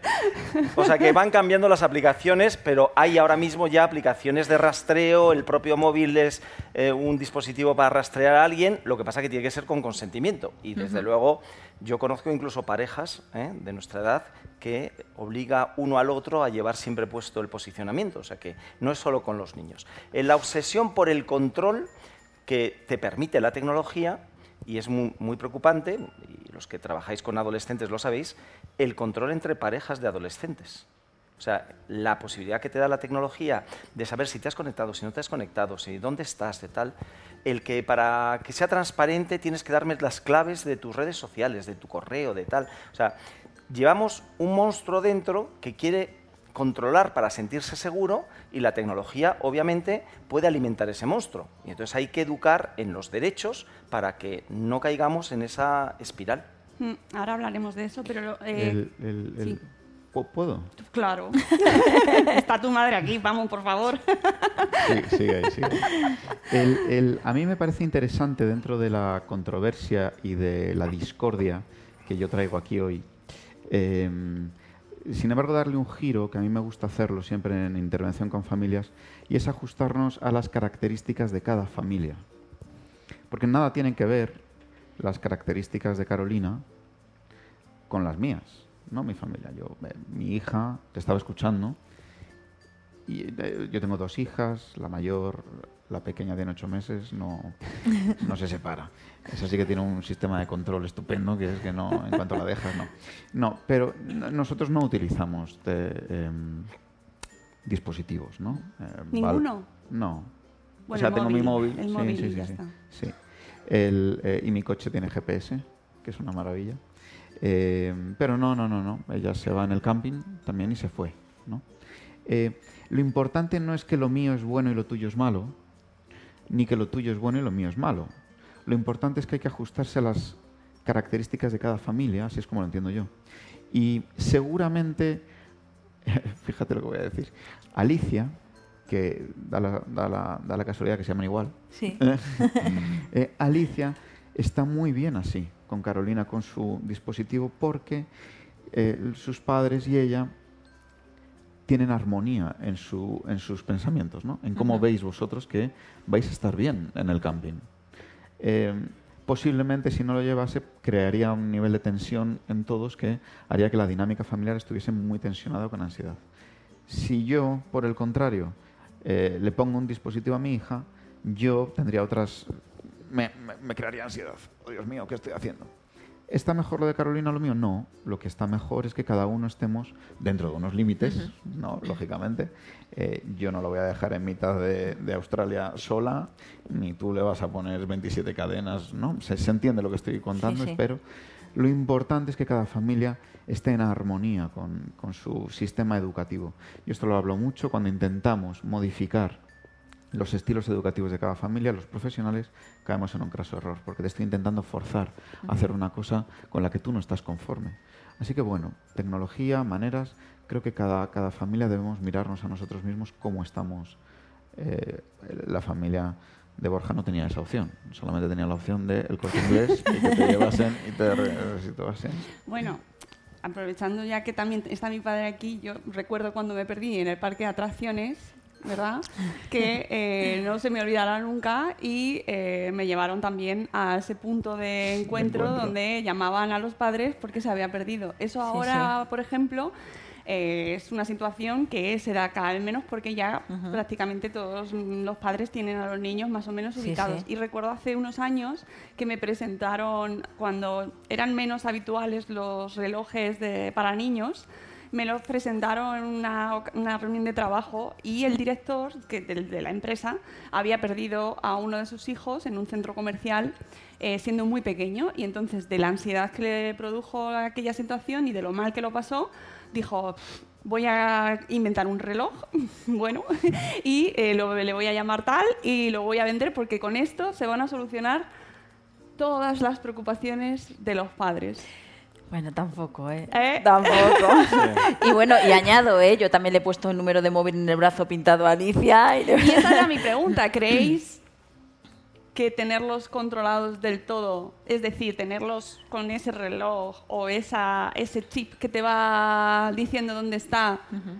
Speaker 6: O sea que van cambiando las aplicaciones, pero hay ahora mismo ya aplicaciones de rastreo, el propio móvil es eh, un dispositivo para rastrear a alguien, lo que pasa es que tiene que ser con consentimiento. Y desde uh-huh. luego yo conozco incluso parejas ¿eh? de nuestra edad que obliga uno al otro a llevar siempre puesto el posicionamiento, o sea que no es solo con los niños. En la obsesión por el control que te permite la tecnología, y es muy, muy preocupante, y los que trabajáis con adolescentes lo sabéis, el control entre parejas de adolescentes. O sea, la posibilidad que te da la tecnología de saber si te has conectado, si no te has conectado, si dónde estás, de tal, el que para que sea transparente tienes que darme las claves de tus redes sociales, de tu correo, de tal. O sea, llevamos un monstruo dentro que quiere controlar para sentirse seguro y la tecnología, obviamente, puede alimentar ese monstruo. Y entonces hay que educar en los derechos para que no caigamos en esa espiral.
Speaker 4: Ahora hablaremos de eso, pero... Eh,
Speaker 7: el, el, el...
Speaker 4: Sí.
Speaker 7: ¿Puedo?
Speaker 4: Claro. Está tu madre aquí, vamos, por favor.
Speaker 7: Sí, sigue ahí, sigue. El, el, a mí me parece interesante dentro de la controversia y de la discordia que yo traigo aquí hoy. Eh, sin embargo, darle un giro, que a mí me gusta hacerlo siempre en intervención con familias, y es ajustarnos a las características de cada familia. Porque nada tienen que ver las características de Carolina con las mías. No, mi familia. Yo, eh, mi hija te estaba escuchando y eh, yo tengo dos hijas, la mayor, la pequeña tiene ocho meses, no, no se separa. Esa sí que tiene un sistema de control estupendo, que es que no, en cuanto la dejas, no. No, pero nosotros no utilizamos de, eh, dispositivos, ¿no? Eh,
Speaker 4: ¿Ninguno?
Speaker 7: val- no.
Speaker 4: Bueno,
Speaker 7: o sea,
Speaker 4: el
Speaker 7: tengo
Speaker 4: móvil,
Speaker 7: mi móvil.
Speaker 4: el
Speaker 7: sí,
Speaker 4: móvil
Speaker 7: sí,
Speaker 4: y
Speaker 7: sí,
Speaker 4: ya
Speaker 7: sí,
Speaker 4: está.
Speaker 7: sí. El, eh, y mi coche tiene G P S, que es una maravilla. Eh, pero no, no, no, no. Ella se va en el camping también y se fue, ¿no? Eh, lo importante no es que lo mío es bueno y lo tuyo es malo, ni que lo tuyo es bueno y lo mío es malo. Lo importante es que hay que ajustarse a las características de cada familia, así es como lo entiendo yo. Y seguramente, fíjate lo que voy a decir, Alicia, que da la, da la, da la casualidad que se llaman igual,
Speaker 5: Sí.
Speaker 7: eh, Alicia está muy bien así, con Carolina, con su dispositivo, porque eh, sus padres y ella tienen armonía en, su, en sus pensamientos, ¿no? En cómo
Speaker 5: Ujú.
Speaker 7: veis vosotros que vais a estar bien en el camping. Eh, posiblemente, si no lo llevase, crearía un nivel de tensión en todos que haría que la dinámica familiar estuviese muy tensionada con ansiedad. Si yo, por el contrario, eh, le pongo un dispositivo a mi hija, yo tendría otras... Me, me, me crearía ansiedad. Oh, Dios mío, ¿qué estoy haciendo? ¿Está mejor lo de Carolina o lo mío? No. Lo que está mejor es que cada uno estemos dentro de unos límites, ¿no? Lógicamente. Eh, yo no lo voy a dejar en mitad de, de Australia sola, ni tú le vas a poner veintisiete cadenas, ¿no? Se, se entiende lo que estoy contando,
Speaker 5: Sí, sí.
Speaker 7: espero. Lo importante es que cada familia esté en armonía con, con su sistema educativo. Yo esto lo hablo mucho cuando intentamos modificar los estilos educativos de cada familia, los profesionales, caemos en un craso error, porque te estoy intentando forzar a hacer una cosa con la que tú no estás conforme. Así que bueno, tecnología, maneras, creo que cada, cada familia debemos mirarnos a nosotros mismos cómo estamos. Eh, la familia de Borja no tenía esa opción, solamente tenía la opción de el Corte Inglés y que te llevasen y te resituasen.
Speaker 4: Bueno, aprovechando ya que también está mi padre aquí, yo recuerdo cuando me perdí en el parque de atracciones, ¿verdad? Que eh, no se me olvidará nunca y eh, me llevaron también a ese punto de encuentro,
Speaker 7: encuentro.
Speaker 4: donde llamaban a los padres porque se había perdido. Eso
Speaker 5: Sí,
Speaker 4: ahora, por ejemplo, eh, es una situación que se da cada vez menos porque ya
Speaker 5: Ujú.
Speaker 4: prácticamente todos los padres tienen a los niños más o menos
Speaker 5: Sí,
Speaker 4: ubicados.
Speaker 5: sí.
Speaker 4: Y recuerdo hace unos años que me presentaron, cuando eran menos habituales los relojes de, para niños, me los presentaron en una, oca- una reunión de trabajo y el director que, de, de la empresa había perdido a uno de sus hijos en un centro comercial eh, siendo muy pequeño, y entonces de la ansiedad que le produjo aquella situación y de lo mal que lo pasó, dijo: "Pff, voy a inventar un reloj, bueno, y eh, lo, le voy a llamar tal y lo voy a vender porque con esto se van a solucionar todas las preocupaciones de los padres".
Speaker 5: Bueno, tampoco, ¿eh?
Speaker 4: ¿Eh?
Speaker 5: Tampoco. Y bueno, y añado, ¿eh? Yo también le he puesto el número de móvil en el brazo pintado a Alicia. Y, le-
Speaker 4: Y esa era mi pregunta. ¿Creéis que tenerlos controlados del todo, es decir, tenerlos con ese reloj o esa, ese chip que te va diciendo dónde está,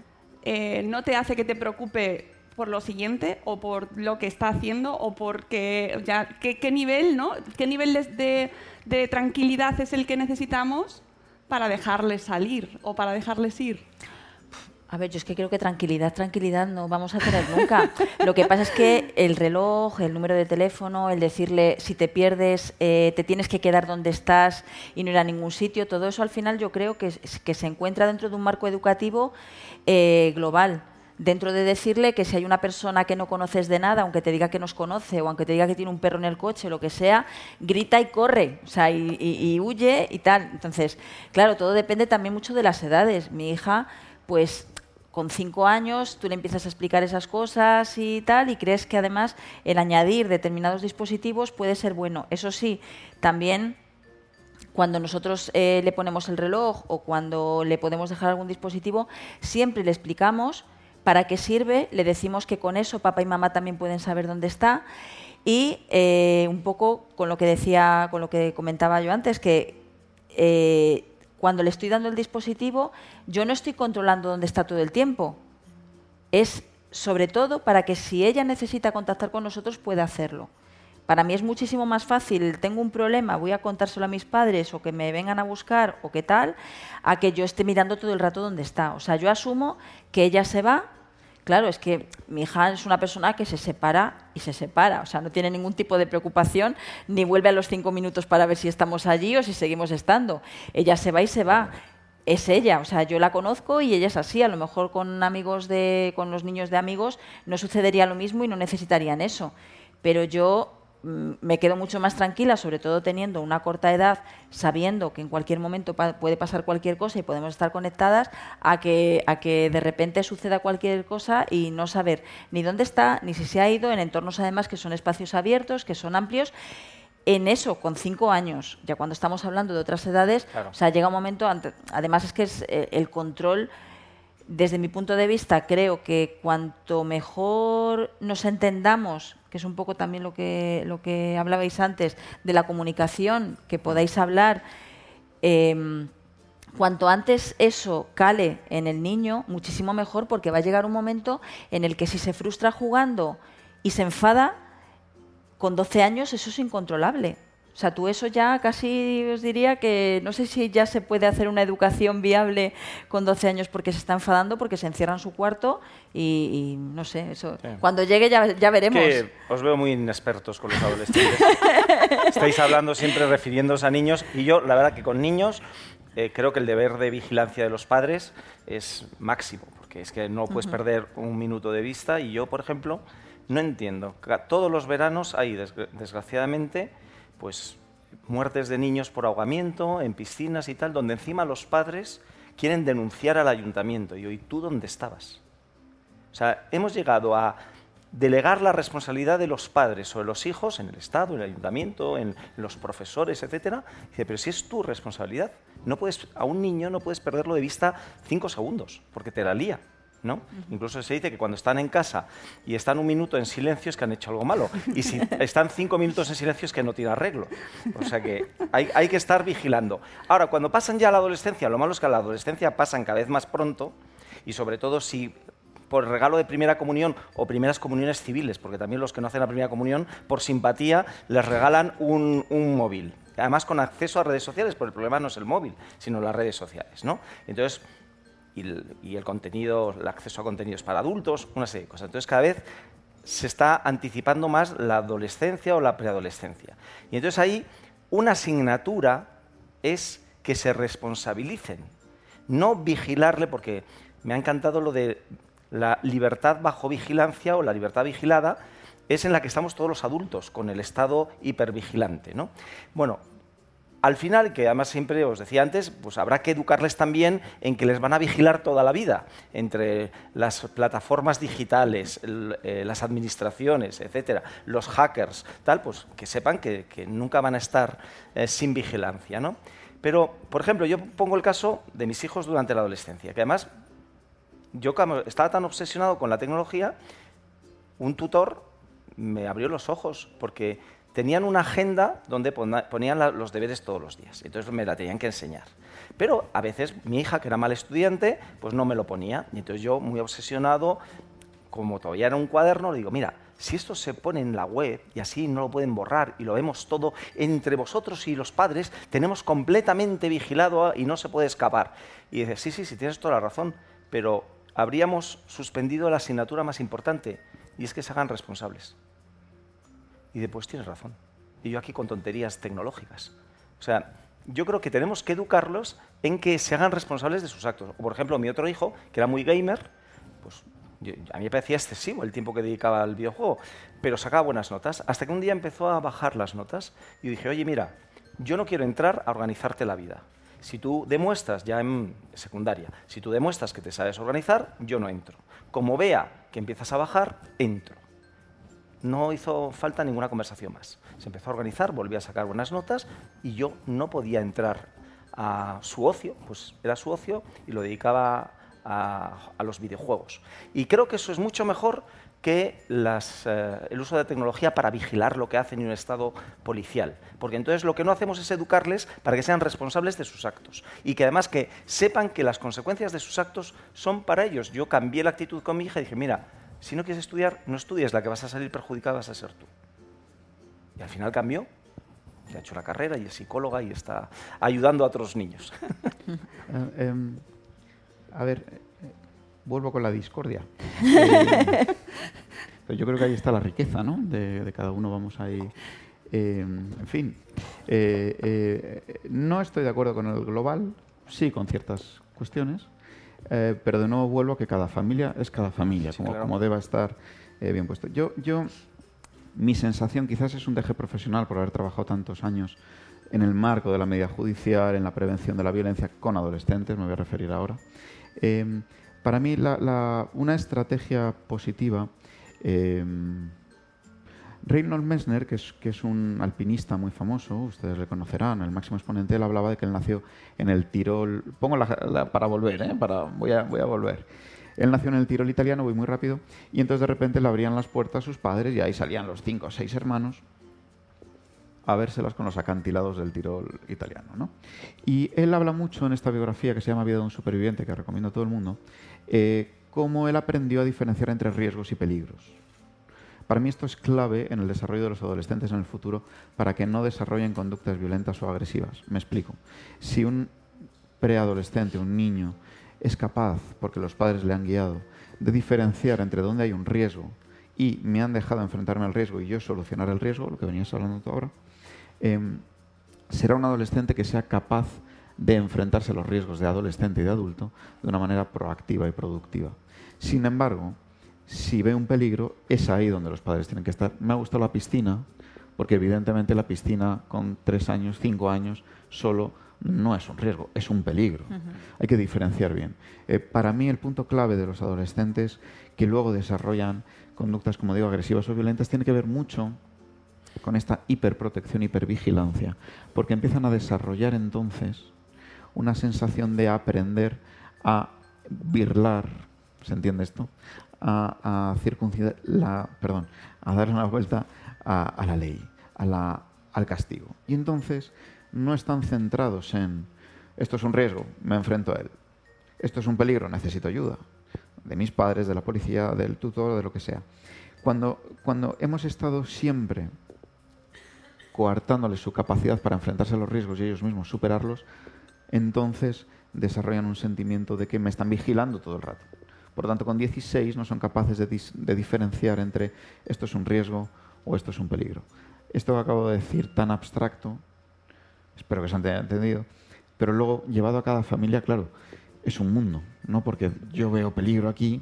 Speaker 4: eh, no te hace que te preocupe por lo siguiente o por lo que está haciendo o porque ya qué, qué nivel, ¿no? ¿Qué nivel de, de, de tranquilidad es el que necesitamos para dejarles salir o para dejarles ir?
Speaker 5: A ver, yo es que creo que tranquilidad, tranquilidad no vamos a tener nunca. Lo que pasa es que el reloj, el número de teléfono, el decirle si te pierdes, eh, te tienes que quedar donde estás y no ir a ningún sitio, todo eso al final yo creo que, es- que se encuentra dentro de un marco educativo eh, global. Dentro de decirle que si hay una persona que no conoces de nada, aunque te diga que nos conoce o aunque te diga que tiene un perro en el coche, lo que sea, grita y corre, o sea, y, y- y huye y tal. Entonces, claro, todo depende también mucho de las edades. Mi hija, pues con cinco años tú le empiezas a explicar esas cosas y tal, y crees que además el añadir determinados dispositivos puede ser bueno. Eso sí, también cuando nosotros eh, le ponemos el reloj o cuando le podemos dejar algún dispositivo, siempre le explicamos para qué sirve, le decimos que con eso papá y mamá también pueden saber dónde está, y eh, un poco con lo que decía, con lo que comentaba yo antes, que eh, cuando le estoy dando el dispositivo, yo no estoy controlando dónde está todo el tiempo. Es sobre todo para que si ella necesita contactar con nosotros pueda hacerlo. Para mí es muchísimo más fácil, tengo un problema, voy a contárselo a mis padres o que me vengan a buscar o qué tal, a que yo esté mirando todo el rato dónde está. O sea, yo asumo que ella se va, Claro, es que mi hija es una persona que se separa y se separa, o sea, no tiene ningún tipo de preocupación, ni vuelve a los cinco minutos para ver si estamos allí o si seguimos estando. Ella se va y se va. Es ella, o sea, yo la conozco y ella es así. A lo mejor con amigos de, con los niños de amigos no sucedería lo mismo y no necesitarían eso. Pero yo mm, me quedo mucho más tranquila, sobre todo teniendo una corta edad, sabiendo que en cualquier momento pa- puede pasar cualquier cosa y podemos estar conectadas, a que, a que de repente suceda cualquier cosa y no saber ni dónde está, ni si se ha ido, en entornos además que son espacios abiertos, que son amplios. En eso, con cinco años, ya cuando estamos hablando de otras edades,
Speaker 6: Claro.
Speaker 5: o sea, llega un momento, ante- además es que es eh, el control, desde mi punto de vista, creo que cuanto mejor nos entendamos, que es un poco también lo que, lo que hablabais antes, de la comunicación, que podáis hablar, eh, cuanto antes eso cale en el niño, muchísimo mejor, porque va a llegar un momento en el que si se frustra jugando y se enfada, con doce años eso es incontrolable. O sea, tú eso ya casi os diría que no sé si ya se puede hacer una educación viable con doce años porque se está enfadando, porque se encierra en su cuarto y, y no sé, eso.
Speaker 6: Sí.
Speaker 5: Cuando llegue ya, ya veremos.
Speaker 6: Que os veo muy inexpertos con los adolescentes. Estáis hablando siempre refiriéndose a niños y yo, la verdad que con niños eh, creo que el deber de vigilancia de los padres es máximo, porque es que no puedes uh-huh. perder un minuto de vista y yo, por ejemplo, no entiendo. Todos los veranos hay, desgraciadamente, pues muertes de niños por ahogamiento en piscinas y tal, donde encima los padres quieren denunciar al ayuntamiento. Y hoy, ¿tú dónde estabas? O sea, hemos llegado a delegar la responsabilidad de los padres sobre los hijos en el Estado, en el ayuntamiento, en los profesores, etcétera. Dice, pero si es tu responsabilidad, no puedes, a un niño no puedes perderlo de vista cinco segundos, porque te la lía. ¿No? Uh-huh. Incluso se dice que cuando están en casa y están un minuto en silencio es que han hecho algo malo. Y si están cinco minutos en silencio es que no tiene arreglo. O sea que hay, hay que estar vigilando. Ahora, cuando pasan ya a la adolescencia, lo malo es que a la adolescencia pasan cada vez más pronto y sobre todo si por regalo de primera comunión o primeras comuniones civiles, porque también los que no hacen la primera comunión, por simpatía, les regalan un, un móvil. Además con acceso a redes sociales, porque el problema no es el móvil, sino las redes sociales, ¿no? Entonces, Y el, y el contenido, el acceso a contenidos para adultos, una serie de cosas. Entonces, cada vez se está anticipando más la adolescencia o la preadolescencia. Y entonces ahí una asignatura es que se responsabilicen, no vigilarle, porque me ha encantado lo de la libertad bajo vigilancia o la libertad vigilada, es en la que estamos todos los adultos, con el Estado hipervigilante, ¿no? Bueno, al final, que además siempre os decía antes, pues habrá que educarles también en que les van a vigilar toda la vida, entre las plataformas digitales, el, eh, las administraciones, etcétera, los hackers, tal, pues que sepan que, que nunca van a estar eh, sin vigilancia, ¿no? Pero, por ejemplo, yo pongo el caso de mis hijos durante la adolescencia, que además yo como estaba tan obsesionado con la tecnología, un tutor me abrió los ojos, porque tenían una agenda donde ponían los deberes todos los días, entonces me la tenían que enseñar. Pero a veces mi hija, que era mal estudiante, pues no me lo ponía, y entonces yo, muy obsesionado, como todavía era un cuaderno, le digo, mira, si esto se pone en la web y así no lo pueden borrar y lo vemos todo, entre vosotros y los padres tenemos completamente vigilado y no se puede escapar. Y dice, sí, sí, sí, tienes toda la razón, pero habríamos suspendido la asignatura más importante, y es que se hagan responsables. Y después tienes razón. Y yo aquí con tonterías tecnológicas. O sea, yo creo que tenemos que educarlos en que se hagan responsables de sus actos. O, por ejemplo, mi otro hijo, que era muy gamer, pues yo, a mí me parecía excesivo el tiempo que dedicaba al videojuego, pero sacaba buenas notas, hasta que un día empezó a bajar las notas y dije, oye, mira, yo no quiero entrar a organizarte la vida. Si tú demuestras, ya en secundaria, si tú demuestras que te sabes organizar, yo no entro. Como vea que empiezas a bajar, entro. No hizo falta ninguna conversación más. Se empezó a organizar, volvió a sacar buenas notas y yo no podía entrar a su ocio, pues era su ocio y lo dedicaba a, a los videojuegos. Y creo que eso es mucho mejor que las, eh, el uso de tecnología para vigilar lo que hacen en un estado policial. Porque entonces lo que no hacemos es educarles para que sean responsables de sus actos. Y que además que sepan que las consecuencias de sus actos son para ellos. Yo cambié la actitud con mi hija y dije, mira, si no quieres estudiar, no estudies, la que vas a salir perjudicada vas a ser tú. Y al final cambió, ya ha hecho la carrera y es psicóloga y está ayudando a otros niños.
Speaker 7: eh, eh, a ver, vuelvo con la discordia. Eh, pero yo creo que ahí está la riqueza, ¿no? De, de cada uno vamos ahí. Eh, en fin, eh, eh, no estoy de acuerdo con el global, sí con ciertas cuestiones, eh, pero de nuevo vuelvo a que cada familia es cada familia,
Speaker 6: Sí,
Speaker 7: como,
Speaker 6: claro.
Speaker 7: como deba estar eh, bien puesto. Yo, yo, mi sensación quizás es un deje profesional por haber trabajado tantos años en el marco de la medida judicial, en la prevención de la violencia con adolescentes, me voy a referir ahora. Eh, para mí, la, la, una estrategia positiva... Eh, Reinhold Messner, que es, que es un alpinista muy famoso, ustedes le conocerán, el máximo exponente, él hablaba de que él nació en el Tirol... Pongo la, la, para volver, ¿eh? Para, voy, a, voy a volver. Él nació en el Tirol italiano, voy muy rápido, y entonces de repente le abrían las puertas a sus padres y ahí salían los cinco o seis hermanos a vérselas con los acantilados del Tirol italiano, ¿no? Y él habla mucho en esta biografía que se llama Vida de un superviviente, que recomiendo a todo el mundo, eh, cómo él aprendió a diferenciar entre riesgos y peligros. Para mí esto es clave en el desarrollo de los adolescentes en el futuro para que no desarrollen conductas violentas o agresivas. Me explico. Si un preadolescente, un niño, es capaz, porque los padres le han guiado, de diferenciar entre dónde hay un riesgo y me han dejado enfrentarme al riesgo y yo solucionar el riesgo, lo que venías hablando tú ahora, eh, será un adolescente que sea capaz de enfrentarse a los riesgos de adolescente y de adulto de una manera proactiva y productiva. Sin embargo, si ve un peligro, es ahí donde los padres tienen que estar. Me ha gustado la piscina, porque evidentemente la piscina con tres años, cinco años, solo no es un riesgo, es un peligro. Uh-huh. Hay que diferenciar bien. Eh, para mí el punto clave de los adolescentes que luego desarrollan conductas, como digo, agresivas o violentas, tiene que ver mucho con esta hiperprotección, hipervigilancia, porque empiezan a desarrollar entonces una sensación de aprender a birlar, ¿se entiende esto?, a, a circuncidar la, perdón, a dar una vuelta a, a la ley, a la, al castigo. Y entonces no están centrados en esto es un riesgo, me enfrento a él. Esto es un peligro, necesito ayuda. De mis padres, de la policía, del tutor, de lo que sea. Cuando, cuando hemos estado siempre coartándoles su capacidad para enfrentarse a los riesgos y ellos mismos superarlos, entonces desarrollan un sentimiento de que me están vigilando todo el rato. Por lo tanto, con dieciséis no son capaces de, dis- de diferenciar entre esto es un riesgo o esto es un peligro. Esto que acabo de decir tan abstracto, espero que se haya entendido, pero luego llevado a cada familia, claro, es un mundo, ¿no? Porque yo veo peligro aquí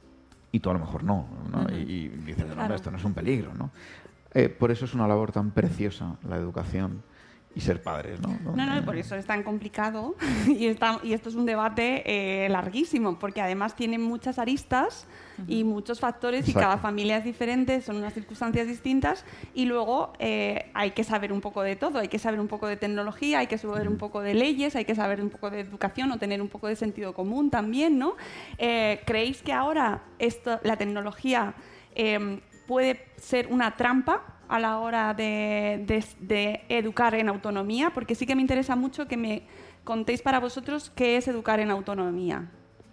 Speaker 7: y tú a lo mejor no, ¿no? Uh-huh. Y, y dices, no, claro, esto no es un peligro, ¿no? Eh, por eso es una labor tan preciosa la educación y ser padres, ¿no?
Speaker 4: No, no, por eso es tan complicado y, está, y esto es un debate eh, larguísimo, porque además tiene muchas aristas y muchos factores. Exacto. Y cada familia es diferente, son unas circunstancias distintas y luego eh, hay que saber un poco de todo, hay que saber un poco de tecnología, hay que saber un poco de leyes, hay que saber un poco de educación o tener un poco de sentido común también, ¿no? Eh, ¿Creéis que ahora esto, la tecnología eh, puede ser una trampa a la hora de, de, de educar en autonomía? Porque sí que me interesa mucho que me contéis para vosotros qué es educar en autonomía.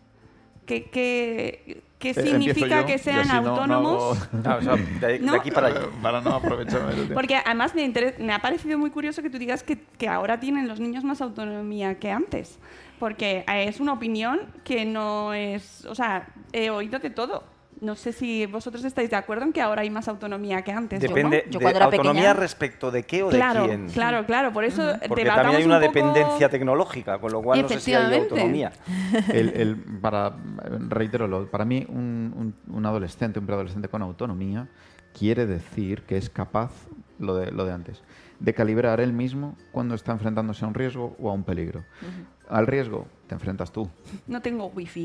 Speaker 4: ¿Qué, qué, qué significa
Speaker 7: yo,
Speaker 4: que sean
Speaker 7: si
Speaker 4: autónomos?
Speaker 6: No, no, no, o sea, de,
Speaker 4: ¿no?
Speaker 6: de aquí para allá.
Speaker 7: Para no aprovecharme del tiempo.
Speaker 4: Porque además me, inter- me ha parecido muy curioso que tú digas que, que ahora tienen los niños más autonomía que antes. Porque es una opinión que no es... O sea, he oído de todo. No sé si vosotros estáis de acuerdo en que ahora hay más autonomía que antes.
Speaker 6: Depende
Speaker 5: Yo, ¿no? Yo
Speaker 6: de autonomía
Speaker 5: pequeña...
Speaker 6: respecto de qué o
Speaker 4: claro,
Speaker 6: de quién.
Speaker 4: Claro, claro, por eso uh-huh.
Speaker 6: Porque
Speaker 4: debatamos
Speaker 6: también hay una
Speaker 4: un poco...
Speaker 6: dependencia tecnológica, con lo cual no sé si hay autonomía.
Speaker 7: El, el, para, reitero, para mí un, un, un adolescente, un preadolescente con autonomía quiere decir que es capaz, lo de, lo de antes, de calibrar él mismo cuando está enfrentándose a un riesgo o a un peligro. Uh-huh. Al riesgo te enfrentas tú.
Speaker 4: No tengo wifi.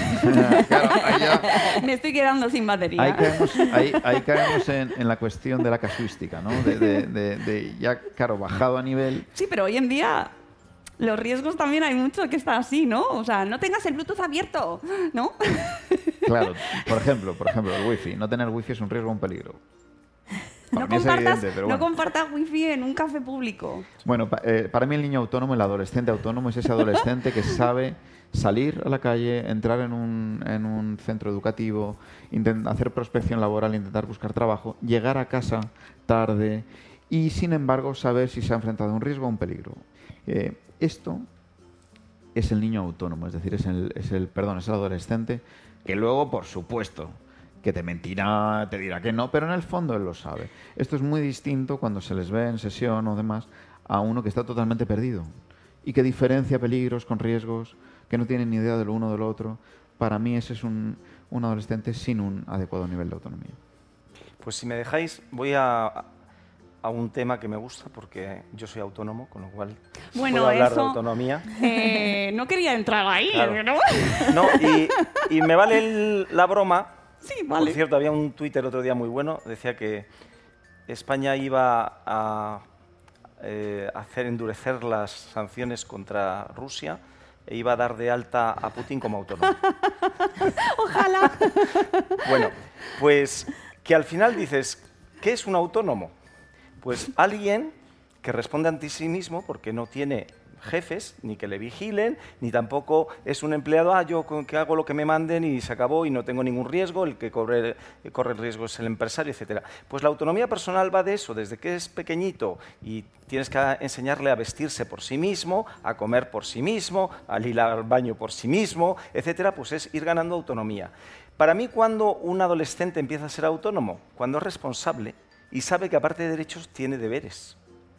Speaker 7: Claro, ahí ya...
Speaker 4: Me estoy quedando sin batería.
Speaker 7: Ahí caemos, ahí, ahí caemos en, en la cuestión de la casuística, ¿no? De, de, de, de ya, claro, bajado a nivel...
Speaker 4: Sí, pero hoy en día los riesgos también hay mucho que está así, ¿no? O sea, no tengas el Bluetooth abierto, ¿no?
Speaker 7: Claro, por ejemplo, por ejemplo, el wifi. No tener wifi es un riesgo o un peligro. Para
Speaker 4: no compartas,
Speaker 7: evidente, pero
Speaker 4: no
Speaker 7: bueno.
Speaker 4: compartas wifi en un café público.
Speaker 7: Bueno, pa, eh, para mí el niño autónomo, el adolescente autónomo, es ese adolescente que sabe salir a la calle, entrar en un, en un centro educativo, intent- hacer prospección laboral, intentar buscar trabajo, llegar a casa tarde y, sin embargo, saber si se ha enfrentado a un riesgo o a un peligro. Eh, esto es el niño autónomo, es decir, es el, es el, perdón, es el adolescente que luego, por supuesto, que te mentirá, te dirá que no, pero en el fondo él lo sabe. Esto es muy distinto cuando se les ve en sesión o demás a uno que está totalmente perdido y que diferencia peligros con riesgos, que no tiene ni idea de lo uno o del otro. Para mí ese es un, un adolescente sin un adecuado nivel de autonomía.
Speaker 6: Pues si me dejáis, voy a, a un tema que me gusta porque yo soy autónomo, con lo cual
Speaker 4: bueno,
Speaker 6: puedo hablar
Speaker 4: eso,
Speaker 6: de autonomía.
Speaker 4: Eh, no quería entrar ahí,
Speaker 6: Claro.
Speaker 4: ¿no?
Speaker 6: No, y, y me vale el- la broma.
Speaker 4: Sí, vale.
Speaker 6: Por cierto, había un Twitter otro día muy bueno, decía que España iba a eh, hacer endurecer las sanciones contra Rusia e iba a dar de alta a Putin como autónomo.
Speaker 4: Ojalá.
Speaker 6: Bueno, pues que al final dices, ¿qué es un autónomo? Pues alguien que responde ante sí mismo porque no tiene jefes, ni que le vigilen, ni tampoco es un empleado, ah, yo con que hago lo que me manden y se acabó y no tengo ningún riesgo, el que corre, corre el riesgo es el empresario, etcétera. Pues la autonomía personal va de eso, desde que es pequeñito y tienes que enseñarle a vestirse por sí mismo, a comer por sí mismo, a ir al baño por sí mismo, etcétera, pues es ir ganando autonomía. Para mí, cuando un adolescente empieza a ser autónomo, cuando es responsable y sabe que aparte de derechos tiene deberes,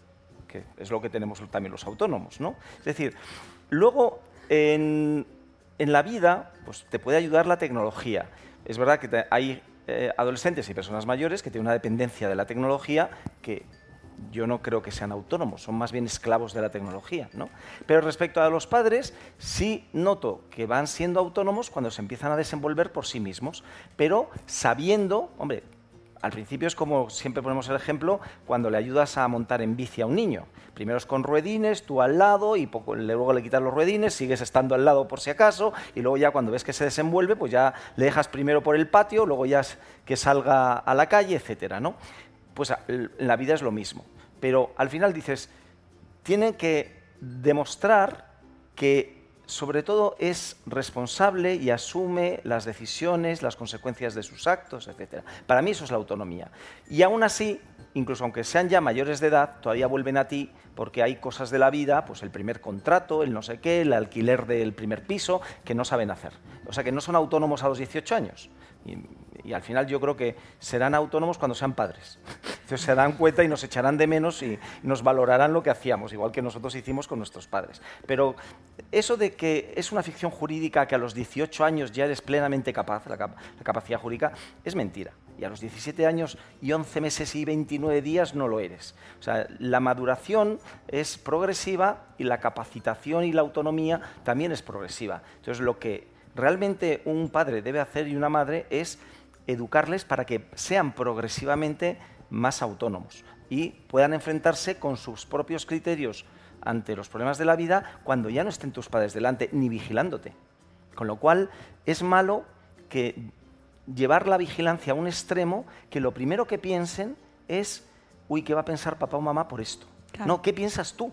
Speaker 6: que es lo que tenemos también los autónomos, ¿no? Es decir, luego en, en la vida pues, te puede ayudar la tecnología. Es verdad que te, hay eh, adolescentes y personas mayores que tienen una dependencia de la tecnología que yo no creo que sean autónomos, son más bien esclavos de la tecnología, ¿no? Pero respecto a los padres, sí noto que van siendo autónomos cuando se empiezan a desenvolver por sí mismos, pero sabiendo, hombre, al principio es como siempre ponemos el ejemplo cuando le ayudas a montar en bici a un niño. Primero es con ruedines, tú al lado y poco, luego le quitas los ruedines, sigues estando al lado por si acaso y luego ya cuando ves que se desenvuelve, pues ya le dejas primero por el patio, luego ya que salga a la calle, etcétera, ¿no? Pues en la vida es lo mismo. Pero al final dices, tienen que demostrar que sobre todo es responsable y asume las decisiones, las consecuencias de sus actos, etcétera. Para mí eso es la autonomía. Y aún así, incluso aunque sean ya mayores de edad, todavía vuelven a ti porque hay cosas de la vida, pues el primer contrato, el no sé qué, el alquiler del primer piso, que no saben hacer. O sea, que no son autónomos a los dieciocho años. Y, y al final yo creo que serán autónomos cuando sean padres. Entonces se dan cuenta y nos echarán de menos y nos valorarán lo que hacíamos, igual que nosotros hicimos con nuestros padres. Pero eso de que es una ficción jurídica que a los dieciocho años ya eres plenamente capaz, la, cap la capacidad jurídica, es mentira. Y a los diecisiete años y once meses y veintinueve días no lo eres. O sea, la maduración es progresiva y la capacitación y la autonomía también es progresiva. Entonces, lo que realmente un padre debe hacer y una madre es educarles para que sean progresivamente más autónomos y puedan enfrentarse con sus propios criterios ante los problemas de la vida cuando ya no estén tus padres delante ni vigilándote. Con lo cual, es malo que llevar la vigilancia a un extremo que lo primero que piensen es, uy, ¿qué va a pensar papá o mamá por esto? Claro. No, ¿qué piensas tú?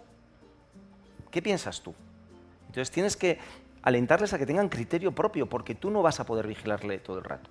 Speaker 6: ¿Qué piensas tú? Entonces tienes que alentarles a que tengan criterio propio, porque tú no vas a poder vigilarle todo el rato.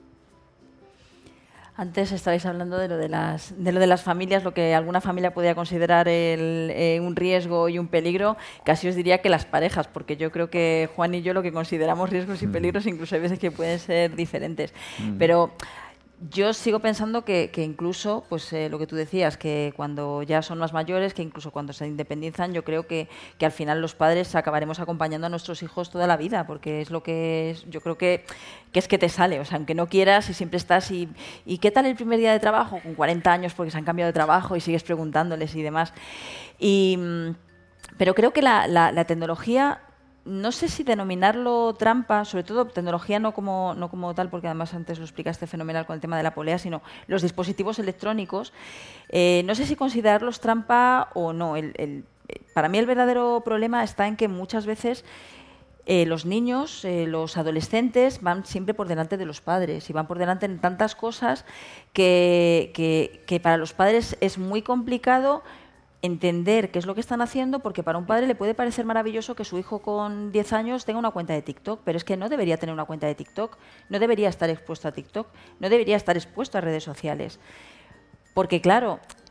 Speaker 5: Antes estabais hablando de lo de las, de lo de las familias, lo que alguna familia podía considerar el, eh, un riesgo y un peligro. Casi os diría que las parejas, porque yo creo que Juan y yo lo que consideramos riesgos y peligros, incluso hay veces que pueden ser diferentes. Mm. Pero yo sigo pensando que, que incluso, pues eh, lo que tú decías, que cuando ya son más mayores, que incluso cuando se independizan, yo creo que, que al final los padres acabaremos acompañando a nuestros hijos toda la vida, porque es lo que es, yo creo que, que es que te sale, o sea, aunque no quieras y siempre estás y, y ¿qué tal el primer día de trabajo? Con cuarenta años porque se han cambiado de trabajo y sigues preguntándoles y demás. Y, pero creo que la, la, la tecnología, no sé si denominarlo trampa, sobre todo tecnología no como, no como tal, porque además antes lo explicaste fenomenal con el tema de la polea, sino los dispositivos electrónicos. Eh, no sé si considerarlos trampa o no. El, el, para mí el verdadero problema está en que muchas veces eh, los niños, eh, los adolescentes van siempre por delante de los padres y van por delante en tantas cosas que, que, que para los padres es muy complicado entender qué es lo que están haciendo, porque para un padre le puede parecer maravilloso que su hijo con diez años tenga una cuenta de TikTok, pero es que no debería tener una cuenta de TikTok, no debería estar expuesto a TikTok, no debería estar expuesto a redes sociales. Porque claro,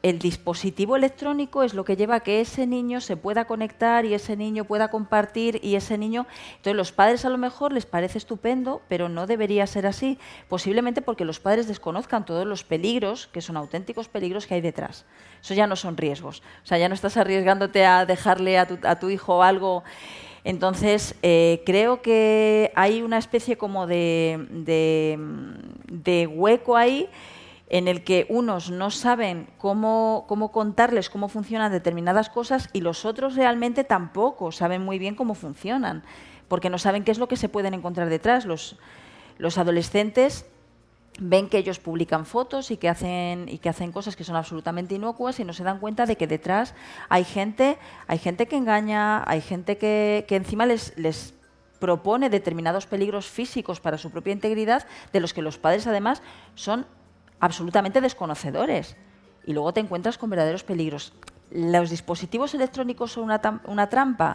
Speaker 5: el dispositivo electrónico es lo que lleva a que ese niño se pueda conectar y ese niño pueda compartir y ese niño... Entonces, los padres a lo mejor les parece estupendo, pero no debería ser así, posiblemente porque los padres desconozcan todos los peligros, que son auténticos peligros que hay detrás. Eso ya no son riesgos. O sea, ya no estás arriesgándote a dejarle a tu, a tu hijo algo... Entonces, eh, creo que hay una especie como de, de, de hueco ahí en el que unos no saben cómo, cómo contarles cómo funcionan determinadas cosas y los otros realmente tampoco saben muy bien cómo funcionan, porque no saben qué es lo que se pueden encontrar detrás. Los, los adolescentes ven que ellos publican fotos y que hacen y que hacen cosas que son absolutamente inocuas y no se dan cuenta de que detrás hay gente, hay gente que engaña, hay gente que, que encima les, les propone determinados peligros físicos para su propia integridad, de los que los padres además son absolutamente desconocedores. Y luego te encuentras con verdaderos peligros. ¿Los dispositivos electrónicos son una, una trampa?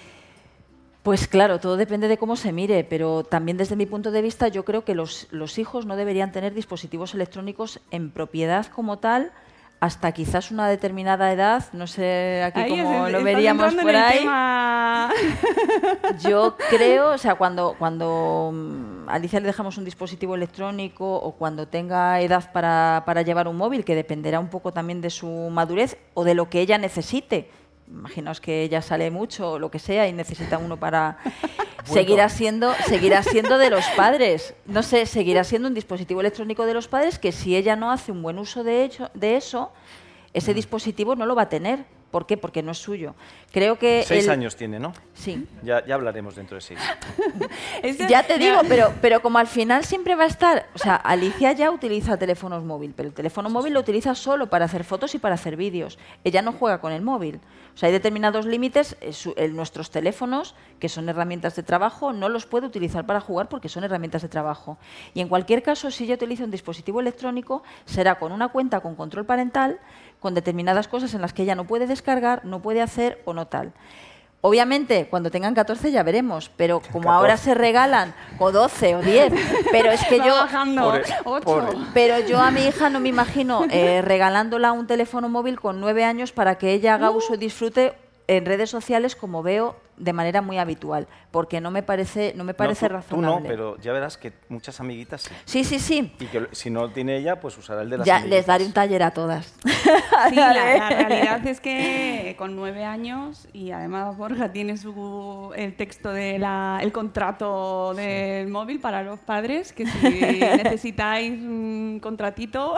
Speaker 5: Pues claro, todo depende de cómo se mire, pero también desde mi punto de vista yo creo que los, los hijos no deberían tener dispositivos electrónicos en propiedad como tal hasta quizás una determinada edad, no sé aquí ahí cómo es, lo veríamos por ahí. Tema... Yo creo, o sea, cuando, cuando a Alicia le dejamos un dispositivo electrónico o cuando tenga edad para, para llevar un móvil, que dependerá un poco también de su madurez o de lo que ella necesite. Imaginaos que ella sale mucho o lo que sea y necesita uno para... seguirá siendo, seguirá siendo de los padres. No sé, seguirá siendo un dispositivo electrónico de los padres que si ella no hace un buen uso de, hecho, de eso, ese dispositivo no lo va a tener. ¿Por qué? Porque no es suyo. Creo que
Speaker 6: seis
Speaker 5: el...
Speaker 6: años tiene, ¿no?
Speaker 5: Sí.
Speaker 6: Ya, ya hablaremos dentro de seis.
Speaker 5: Ya te digo, pero, pero como al final siempre va a estar... O sea, Alicia ya utiliza teléfonos móvil, pero el teléfono móvil lo utiliza solo para hacer fotos y para hacer vídeos. Ella no juega con el móvil. O sea, hay determinados límites. En nuestros teléfonos, que son herramientas de trabajo, no los puede utilizar para jugar porque son herramientas de trabajo. Y en cualquier caso, si ella utiliza un dispositivo electrónico, será con una cuenta con control parental, con determinadas cosas en las que ella no puede descargar, no puede hacer o no tal. Obviamente, cuando tengan catorce ya veremos, pero como catorce. Ahora se regalan, o doce o diez, pero es que yo...
Speaker 4: Bajando, ocho.
Speaker 5: Pero yo a mi hija no me imagino eh, regalándola un teléfono móvil con nueve años para que ella haga uh. uso y disfrute en redes sociales como veo de manera muy habitual, porque no me parece, no me parece
Speaker 6: no, tú,
Speaker 5: razonable.
Speaker 6: Tú no, pero ya verás que muchas amiguitas sí.
Speaker 5: Sí, sí, sí.
Speaker 6: Y que si no tiene ella, pues usará el de las
Speaker 5: ya,
Speaker 6: amiguitas.
Speaker 5: Les daré un taller a todas.
Speaker 4: Sí, la, la realidad es que con nueve años, y además Borja tiene su, el texto del de contrato del sí. móvil para los padres, que si necesitáis un contratito,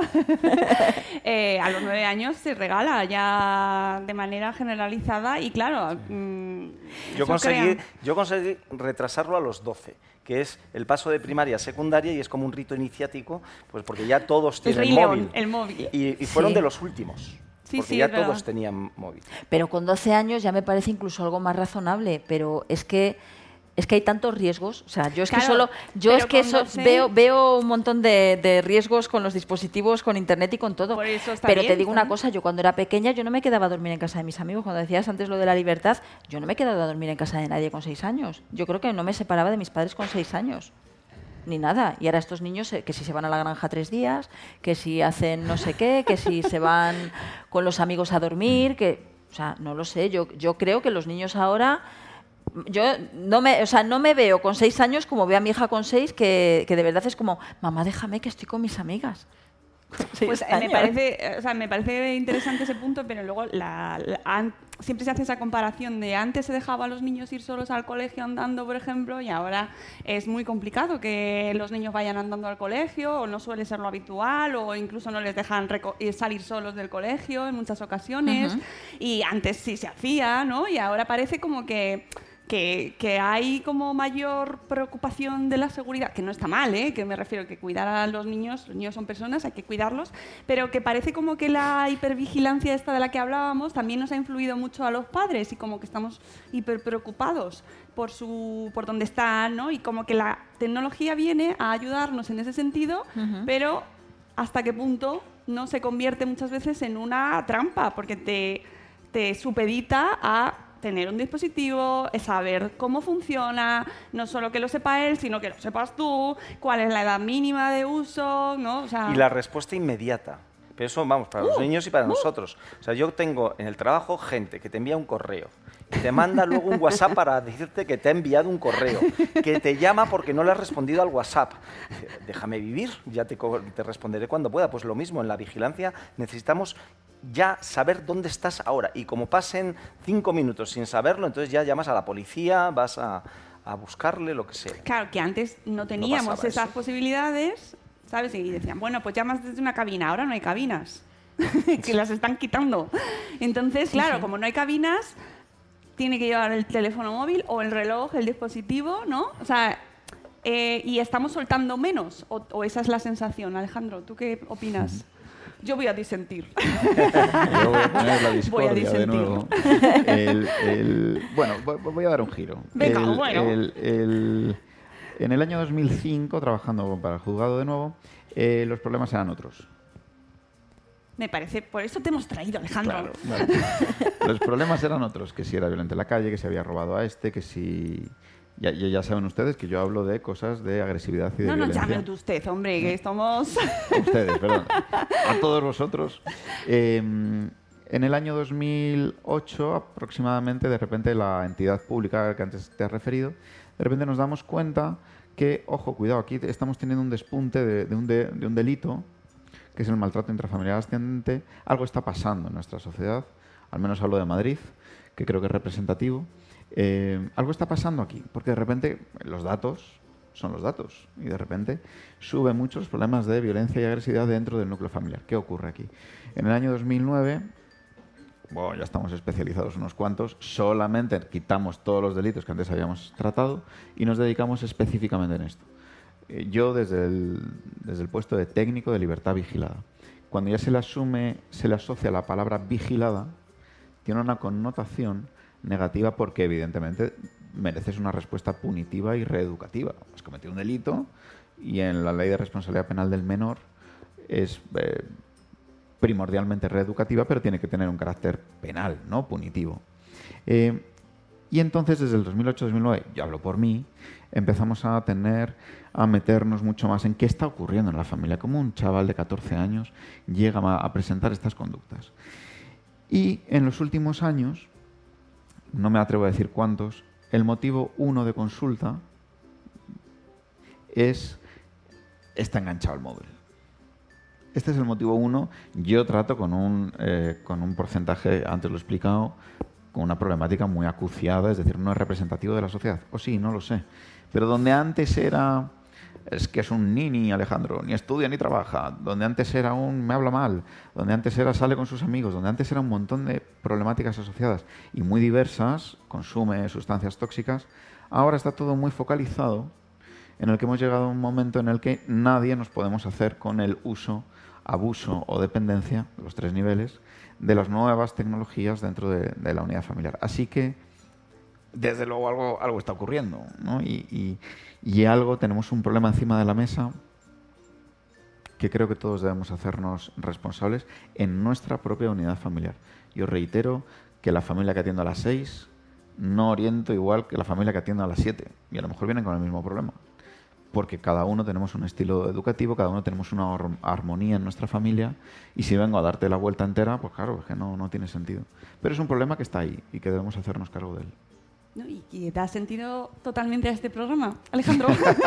Speaker 4: eh, a los nueve años se regala ya de manera generalizada y claro... Mmm,
Speaker 6: Yo conseguí, yo conseguí retrasarlo a los doce, que es el paso de primaria a secundaria y es como un rito iniciático, pues porque ya todos tienen
Speaker 4: el
Speaker 6: móvil.
Speaker 4: El móvil.
Speaker 6: Y, y fueron
Speaker 5: sí.
Speaker 6: de los últimos,
Speaker 4: sí,
Speaker 6: porque
Speaker 4: sí,
Speaker 6: ya
Speaker 4: todos
Speaker 6: verdad. tenían móvil.
Speaker 5: Pero con doce años ya me parece incluso algo más razonable, pero es que... Es que hay tantos riesgos, o sea, yo es
Speaker 4: claro,
Speaker 5: que solo, yo es que eso, doce... veo, veo un montón de, de riesgos con los dispositivos, con internet y con todo.
Speaker 4: Por eso está
Speaker 5: Pero
Speaker 4: bien,
Speaker 5: te digo
Speaker 4: ¿sabes?
Speaker 5: Una cosa, yo cuando era pequeña yo no me quedaba a dormir en casa de mis amigos. Cuando decías antes lo de la libertad, yo no me he quedado a dormir en casa de nadie con seis años. Yo creo que no me separaba de mis padres con seis años. Ni nada. Y ahora estos niños, que si se van a la granja tres días, que si hacen no sé qué, que si se van con los amigos a dormir, que, o sea, no lo sé. Yo, yo creo que los niños ahora... Yo no me, o sea, no me veo con seis años como veo a mi hija con seis, que, que de verdad es como, mamá, déjame que estoy con mis amigas.
Speaker 4: Pues eh, me parece, o sea, me parece interesante ese punto, pero luego la, la, an, siempre se hace esa comparación de antes se dejaba a los niños ir solos al colegio andando, por ejemplo, y ahora es muy complicado que los niños vayan andando al colegio, o no suele ser lo habitual, o incluso no les dejan salir solos del colegio en muchas ocasiones. Uh-huh. Y antes sí se hacía, ¿no? Y ahora parece como que... Que, que hay como mayor preocupación de la seguridad, que no está mal, ¿eh? Que me refiero a que cuidar a los niños, los niños son personas, hay que cuidarlos, pero que parece como que la hipervigilancia esta de la que hablábamos también nos ha influido mucho a los padres y como que estamos hiperpreocupados por, su, por dónde están, ¿no? Y como que la tecnología viene a ayudarnos en ese sentido, uh-huh. pero hasta qué punto no se convierte muchas veces en una trampa, porque te, te supedita a tener un dispositivo, es saber cómo funciona, no solo que lo sepa él, sino que lo sepas tú, cuál es la edad mínima de uso, ¿no? O sea...
Speaker 6: Y la respuesta inmediata. Pero eso, vamos, para los niños y para nosotros. O sea, yo tengo en el trabajo gente que te envía un correo, que te manda luego un WhatsApp para decirte que te ha enviado un correo, que te llama porque no le has respondido al WhatsApp. Déjame vivir, ya te, te responderé cuando pueda. Pues lo mismo, en la vigilancia necesitamos ya saber dónde estás ahora. Y como pasen cinco minutos sin saberlo, entonces ya llamas a la policía, vas a, a buscarle, lo que sea.
Speaker 4: Claro, que antes no teníamos
Speaker 6: No
Speaker 4: esas
Speaker 6: eso.
Speaker 4: posibilidades, ¿sabes? Y decían, bueno, pues llamas desde una cabina, ahora no hay cabinas, que las están quitando. Entonces, claro, como no hay cabinas, tiene que llevar el teléfono móvil o el reloj, el dispositivo, ¿no? O sea, eh, y estamos soltando menos, o, o esa es la sensación. Alejandro, ¿tú qué opinas? Yo voy a disentir.
Speaker 7: Yo voy a poner la
Speaker 4: Voy a
Speaker 7: discordia de
Speaker 4: disentir.
Speaker 7: nuevo. El, el, bueno, voy, voy a dar un giro.
Speaker 4: Venga,
Speaker 7: el,
Speaker 4: bueno.
Speaker 7: el- el- en el año dos mil cinco, trabajando para el juzgado de nuevo, eh, los problemas eran otros.
Speaker 4: Me parece, por eso te hemos traído, Alejandro.
Speaker 7: Claro, vale. Los problemas eran otros, que si era violento en la calle, que si había robado a este, que si... Ya, ya, ya saben ustedes que yo hablo de cosas de agresividad y de
Speaker 4: No nos
Speaker 7: violencia.
Speaker 4: llamen usted, hombre, que estamos...
Speaker 7: Ustedes, perdón. A todos vosotros. Eh, en el año dos mil ocho, aproximadamente, de repente la entidad pública que antes te has referido, de repente nos damos cuenta que, ojo, cuidado, aquí estamos teniendo un despunte de, de, un, de, de un delito, que es el maltrato intrafamiliar ascendente. Algo está pasando en nuestra sociedad, al menos hablo de Madrid, que creo que es representativo. Eh, algo está pasando aquí, porque de repente los datos son los datos y de repente suben muchos problemas de violencia y agresividad dentro del núcleo familiar. ¿Qué ocurre aquí? En el año dos mil nueve, bueno, ya estamos especializados unos cuantos, solamente quitamos todos los delitos que antes habíamos tratado y nos dedicamos específicamente en esto. Eh, yo desde el, desde el puesto de técnico de libertad vigilada. Cuando ya se le asume, se le asocia la palabra vigilada, tiene una connotación negativa porque evidentemente mereces una respuesta punitiva y reeducativa. Has cometido un delito y en la ley de responsabilidad penal del menor es eh, primordialmente reeducativa, pero tiene que tener un carácter penal, no punitivo. Eh, y entonces desde el dos mil ocho dos mil nueve, yo hablo por mí, empezamos a tener, a meternos mucho más en qué está ocurriendo en la familia, cómo un chaval de catorce años llega a, a presentar estas conductas. Y en los últimos años, no me atrevo a decir cuántos, el motivo uno de consulta es está enganchado al móvil. Este es el motivo uno. Yo trato con un, eh, con un porcentaje, antes lo he explicado, con una problemática muy acuciada, es decir, no es representativo de la sociedad. O sí, no lo sé. Pero donde antes era... Es que es un nini, Alejandro, ni estudia ni trabaja. Donde antes era un me habla mal, donde antes era sale con sus amigos, donde antes era un montón de problemáticas asociadas y muy diversas, consume sustancias tóxicas, ahora está todo muy focalizado en el que hemos llegado a un momento en el que nadie nos podemos hacer con el uso, abuso o dependencia, los tres niveles, de las nuevas tecnologías dentro de, de la unidad familiar. Así que, desde luego, algo, algo está ocurriendo, ¿no? Y, y, y algo, tenemos un problema encima de la mesa que creo que todos debemos hacernos responsables en nuestra propia unidad familiar. Yo reitero que la familia que atiendo a las seis no oriento igual que la familia que atiendo a las siete. Y a lo mejor vienen con el mismo problema. Porque cada uno tenemos un estilo educativo, cada uno tenemos una armonía en nuestra familia, y si vengo a darte la vuelta entera, pues claro, es que no, no tiene sentido. Pero es un problema que está ahí y que debemos hacernos cargo de él.
Speaker 4: ¿No? ¿Y y te has sentido totalmente a este programa, Alejandro?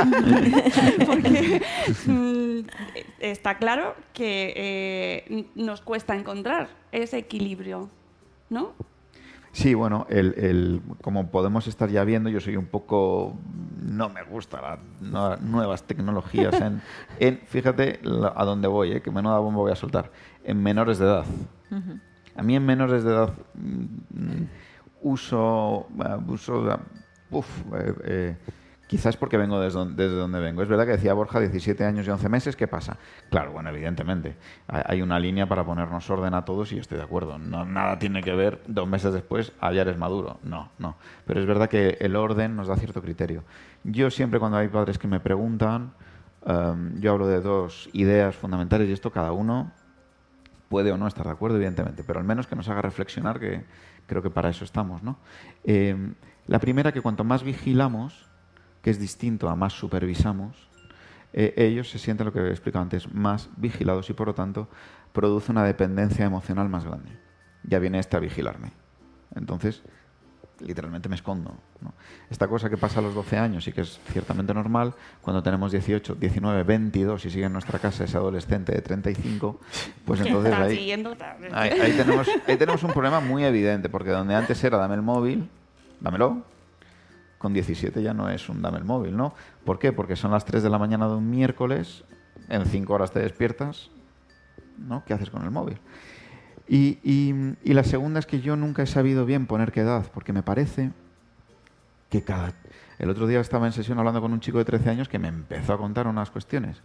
Speaker 4: Porque mm, está claro que eh, nos cuesta encontrar ese equilibrio, ¿no?
Speaker 7: Sí, bueno, el, el, como podemos estar ya viendo, yo soy un poco... No me gustan las no, nuevas tecnologías en, en... Fíjate la, a dónde voy, ¿eh? Que menuda bomba voy a soltar. En menores de edad. Uh-huh. A mí en menores de edad... Mm, uso... Uh, uso uf, eh, eh, quizás porque vengo desde donde, desde donde vengo. Es verdad que decía Borja, diecisiete años y once meses, ¿qué pasa? Claro, bueno, evidentemente. Hay una línea para ponernos orden a todos y yo estoy de acuerdo. No, nada tiene que ver dos meses después, ah, ya eres maduro. No, no. Pero es verdad que el orden nos da cierto criterio. Yo siempre cuando hay padres que me preguntan, um, yo hablo de dos ideas fundamentales y esto cada uno puede o no estar de acuerdo, evidentemente, pero al menos que nos haga reflexionar, que creo que para eso estamos, ¿no? Eh, la primera, que cuanto más vigilamos, que es distinto a más supervisamos, eh, ellos se sienten, lo que he explicado antes, más vigilados y por lo tanto produce una dependencia emocional más grande. Ya viene este a vigilarme. Entonces, literalmente me escondo, ¿no? Esta cosa que pasa a los doce años y que es ciertamente normal, cuando tenemos dieciocho, diecinueve, veintidós y sigue en nuestra casa ese adolescente de treinta y cinco, pues entonces ahí, ahí, ahí, tenemos, ahí tenemos un problema muy evidente, porque donde antes era dame el móvil, dámelo, con diecisiete ya no es un dame el móvil, ¿no? ¿Por qué? Porque son las tres de la mañana de un miércoles, en cinco horas te despiertas, ¿no? ¿Qué haces con el móvil? Y, y, y la segunda es que yo nunca he sabido bien poner qué edad, porque me parece que cada... El otro día estaba en sesión hablando con un chico de trece años que me empezó a contar unas cuestiones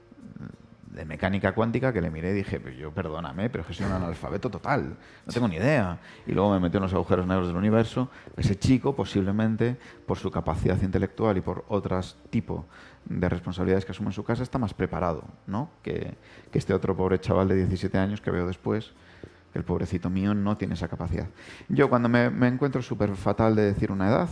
Speaker 7: de mecánica cuántica que le miré y dije, pues yo perdóname, pero es que soy un analfabeto total, no tengo ni idea. Y luego me metió en los agujeros negros del universo. Ese chico, posiblemente, por su capacidad intelectual y por otros tipos de responsabilidades que asume en su casa, está más preparado, ¿no? que, que este otro pobre chaval de diecisiete años que veo después, que el pobrecito mío no tiene esa capacidad. Yo cuando me, me encuentro súper fatal de decir una edad,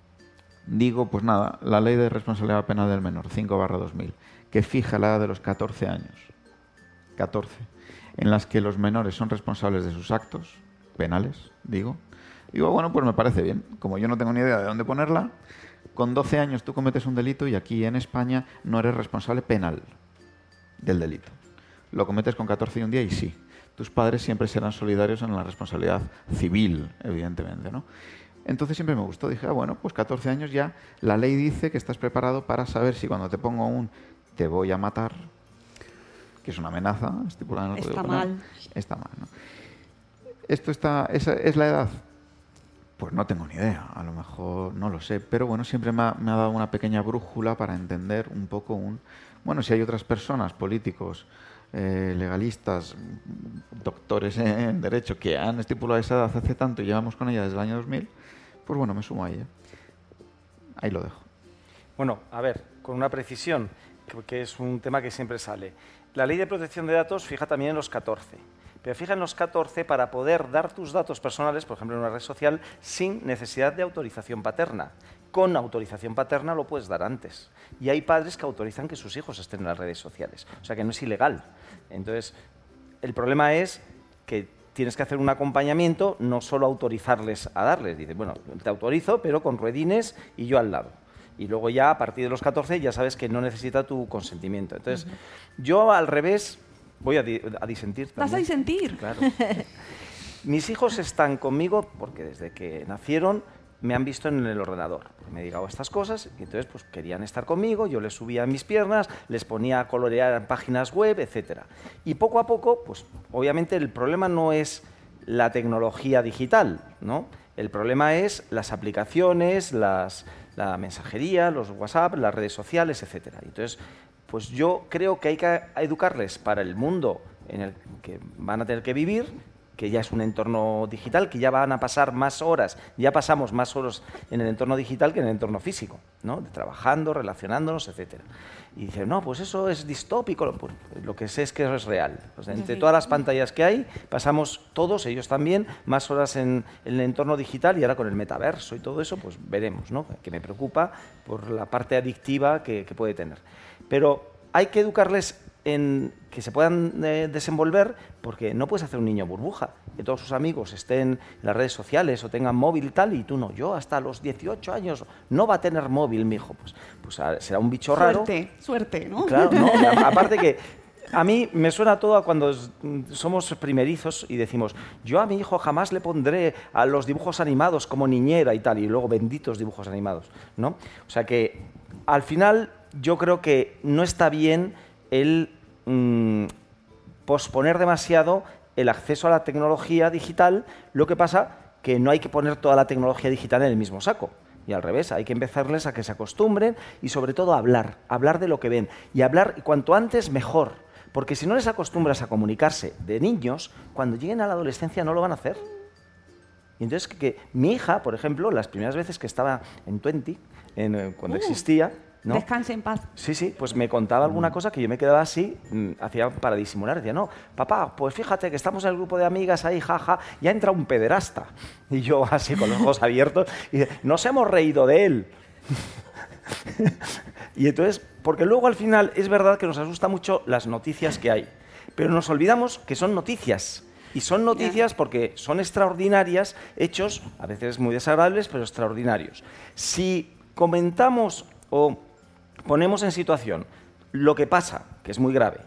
Speaker 7: digo, pues nada, la ley de responsabilidad penal del menor, cinco barra dos mil, que fija la edad de los catorce años, catorce, en las que los menores son responsables de sus actos penales, digo. Digo, bueno, pues me parece bien. Como yo no tengo ni idea de dónde ponerla, con doce años tú cometes un delito y aquí en España no eres responsable penal del delito. Lo cometes con catorce y un día y sí. Tus padres siempre serán solidarios en la responsabilidad civil, evidentemente, ¿no? Entonces siempre me gustó. Dije, ah, bueno, pues catorce años ya, la ley dice que estás preparado para saber si cuando te pongo un te voy a matar, que es una amenaza estipulada en el Código Penal, mal. Está mal, ¿no? Esto está, ¿esa es la edad? Pues no tengo ni idea, a lo mejor no lo sé, pero bueno, siempre me ha, me ha dado una pequeña brújula para entender un poco un... Bueno, si hay otras personas, políticos, eh, legalistas, doctores en Derecho, que han estipulado esa edad hace tanto y llevamos con ella desde el año dos mil, pues bueno, me sumo a ella. Ahí lo dejo.
Speaker 6: Bueno, a ver, con una precisión, que es un tema que siempre sale. La Ley de Protección de Datos fija también en los catorce, pero fija en los catorce para poder dar tus datos personales, por ejemplo en una red social, sin necesidad de autorización paterna. Con autorización paterna lo puedes dar antes. Y hay padres que autorizan que sus hijos estén en las redes sociales, o sea que no es ilegal. Entonces, el problema es que tienes que hacer un acompañamiento, no solo autorizarles a darles. Dices, bueno, te autorizo, pero con ruedines y yo al lado. Y luego ya, a partir de los catorce, ya sabes que no necesita tu consentimiento. Entonces, uh-huh. yo al revés voy a, di a disentir también.
Speaker 4: ¿Vas a disentir?
Speaker 6: Claro. Mis hijos están conmigo porque desde que nacieron me han visto en el ordenador. Me he dedicado a estas cosas y entonces pues querían estar conmigo, yo les subía a mis piernas, les ponía a colorear en páginas web, etcétera. Y poco a poco, pues obviamente el problema no es la tecnología digital, ¿no? El problema es las aplicaciones, las, la mensajería, los WhatsApp, las redes sociales, etcétera. Entonces, pues yo creo que hay que educarles para el mundo en el que van a tener que vivir, que ya es un entorno digital, que ya van a pasar más horas, ya pasamos más horas en el entorno digital que en el entorno físico, ¿no? Trabajando, relacionándonos, etcétera. Y dicen, no, pues eso es distópico. Pues lo que sé es que eso es real. Pues entre todas las pantallas que hay, pasamos todos, ellos también, más horas en, en el entorno digital y ahora con el metaverso y todo eso, pues veremos, ¿no? Que me preocupa por la parte adictiva que, que puede tener. Pero hay que educarles en que se puedan eh, desenvolver, porque no puedes hacer un niño burbuja, que todos sus amigos estén en las redes sociales o tengan móvil y tal, y tú no. Yo hasta los dieciocho años no va a tener móvil, mi hijo. Pues, pues a, será un bicho raro.
Speaker 4: Suerte, suerte, ¿no?
Speaker 6: Claro, no, aparte que a mí me suena todo a cuando somos primerizos y decimos, yo a mi hijo jamás le pondré a los dibujos animados como niñera y tal, y luego benditos dibujos animados, ¿no? O sea que al final yo creo que no está bien el mmm, posponer demasiado el acceso a la tecnología digital. Lo que pasa que no hay que poner toda la tecnología digital en el mismo saco. Y al revés, hay que empezarles a que se acostumbren y sobre todo a hablar, hablar de lo que ven. Y hablar cuanto antes mejor, porque si no les acostumbras a comunicarse de niños, cuando lleguen a la adolescencia no lo van a hacer. Y entonces que, que mi hija, por ejemplo, las primeras veces que estaba en Twenty, en, cuando uh. existía, ¿no?
Speaker 4: Descanse en paz.
Speaker 6: Sí, sí, pues me contaba alguna cosa que yo me quedaba así, mmm, hacía para disimular. Decía, no, papá, pues fíjate que estamos en el grupo de amigas ahí, jaja, ya entra un pederasta. Y yo así con los ojos abiertos, y dice, nos hemos reído de él. Y entonces, porque luego al final es verdad que nos asusta mucho las noticias que hay. Pero nos olvidamos que son noticias. Y son noticias porque son extraordinarias, hechos a veces muy desagradables, pero extraordinarios. Si comentamos o ponemos en situación lo que pasa, que es muy grave,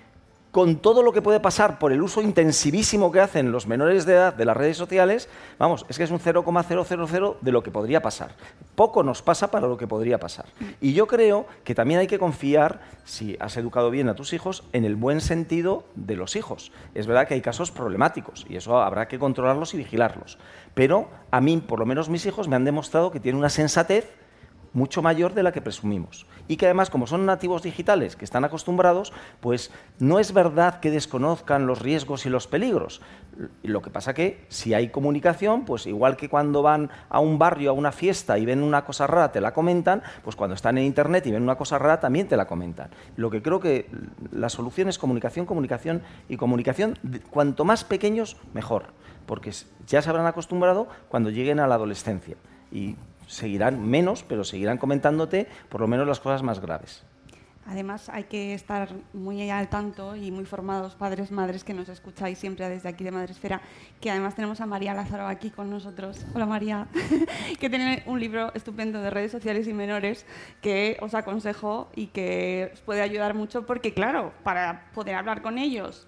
Speaker 6: con todo lo que puede pasar por el uso intensivísimo que hacen los menores de edad de las redes sociales, vamos, es que es un cero coma cero cero cero de lo que podría pasar. Poco nos pasa para lo que podría pasar. Y yo creo que también hay que confiar, si has educado bien a tus hijos, en el buen sentido de los hijos. Es verdad que hay casos problemáticos y eso habrá que controlarlos y vigilarlos. Pero a mí, por lo menos mis hijos, me han demostrado que tienen una sensatez mucho mayor de la que presumimos. Y que además, como son nativos digitales, que están acostumbrados, pues no es verdad que desconozcan los riesgos y los peligros. Lo que pasa que si hay comunicación, pues igual que cuando van a un barrio, a una fiesta y ven una cosa rara, te la comentan, pues cuando están en internet y ven una cosa rara, también te la comentan. Lo que creo que la solución es comunicación, comunicación y comunicación, cuanto más pequeños, mejor, porque ya se habrán acostumbrado cuando lleguen a la adolescencia. Y seguirán menos, pero seguirán comentándote por lo menos las cosas más graves.
Speaker 4: Además, hay que estar muy al tanto y muy formados, padres, madres, que nos escucháis siempre desde aquí de Madresfera, que además tenemos a María Lázaro aquí con nosotros. Hola, María, que tiene un libro estupendo de redes sociales y menores que os aconsejo y que os puede ayudar mucho porque, claro, para poder hablar con ellos,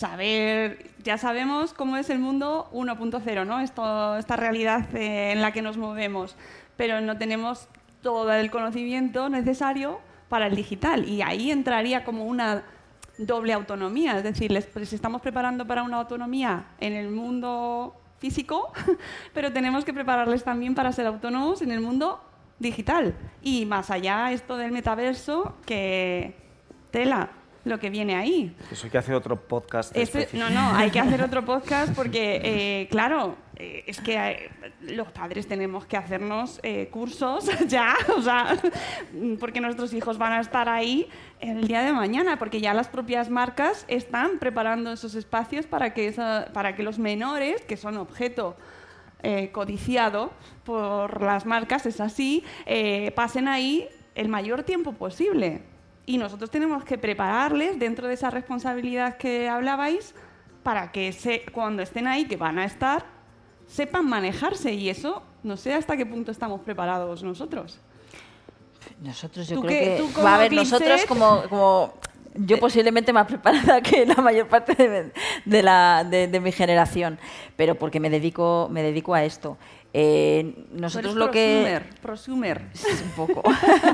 Speaker 4: saber, ya sabemos cómo es el mundo uno punto cero, ¿no? Esto, esta realidad eh, en la que nos movemos, pero no tenemos todo el conocimiento necesario para el digital y ahí entraría como una doble autonomía, es decir, les, les estamos preparando para una autonomía en el mundo físico, pero tenemos que prepararles también para ser autónomos en el mundo digital y más allá esto del metaverso que tela lo que viene ahí.
Speaker 6: Eso hay que hacer otro podcast.
Speaker 4: Este, no, no, hay que hacer otro podcast porque, eh, claro, eh, es que eh, los padres tenemos que hacernos eh, cursos ya, o sea, porque nuestros hijos van a estar ahí el día de mañana, porque ya las propias marcas están preparando esos espacios para que, esa, para que los menores, que son objeto eh, codiciado por las marcas, es así, eh, pasen ahí el mayor tiempo posible. Y nosotros tenemos que prepararles dentro de esa responsabilidad que hablabais para que se, cuando estén ahí, que van a estar, sepan manejarse. Y eso, no sé hasta qué punto estamos preparados nosotros.
Speaker 5: Nosotros yo
Speaker 4: ¿Tú
Speaker 5: creo
Speaker 4: qué-
Speaker 5: que...
Speaker 4: tú como
Speaker 5: Va a ver,
Speaker 4: Clipset?
Speaker 5: nosotros como... como yo posiblemente más preparada que la mayor parte de, de, la, de, de mi generación, pero porque me dedico, me dedico a esto. Eh, nosotros lo que...
Speaker 4: Prosumer.
Speaker 5: Un poco.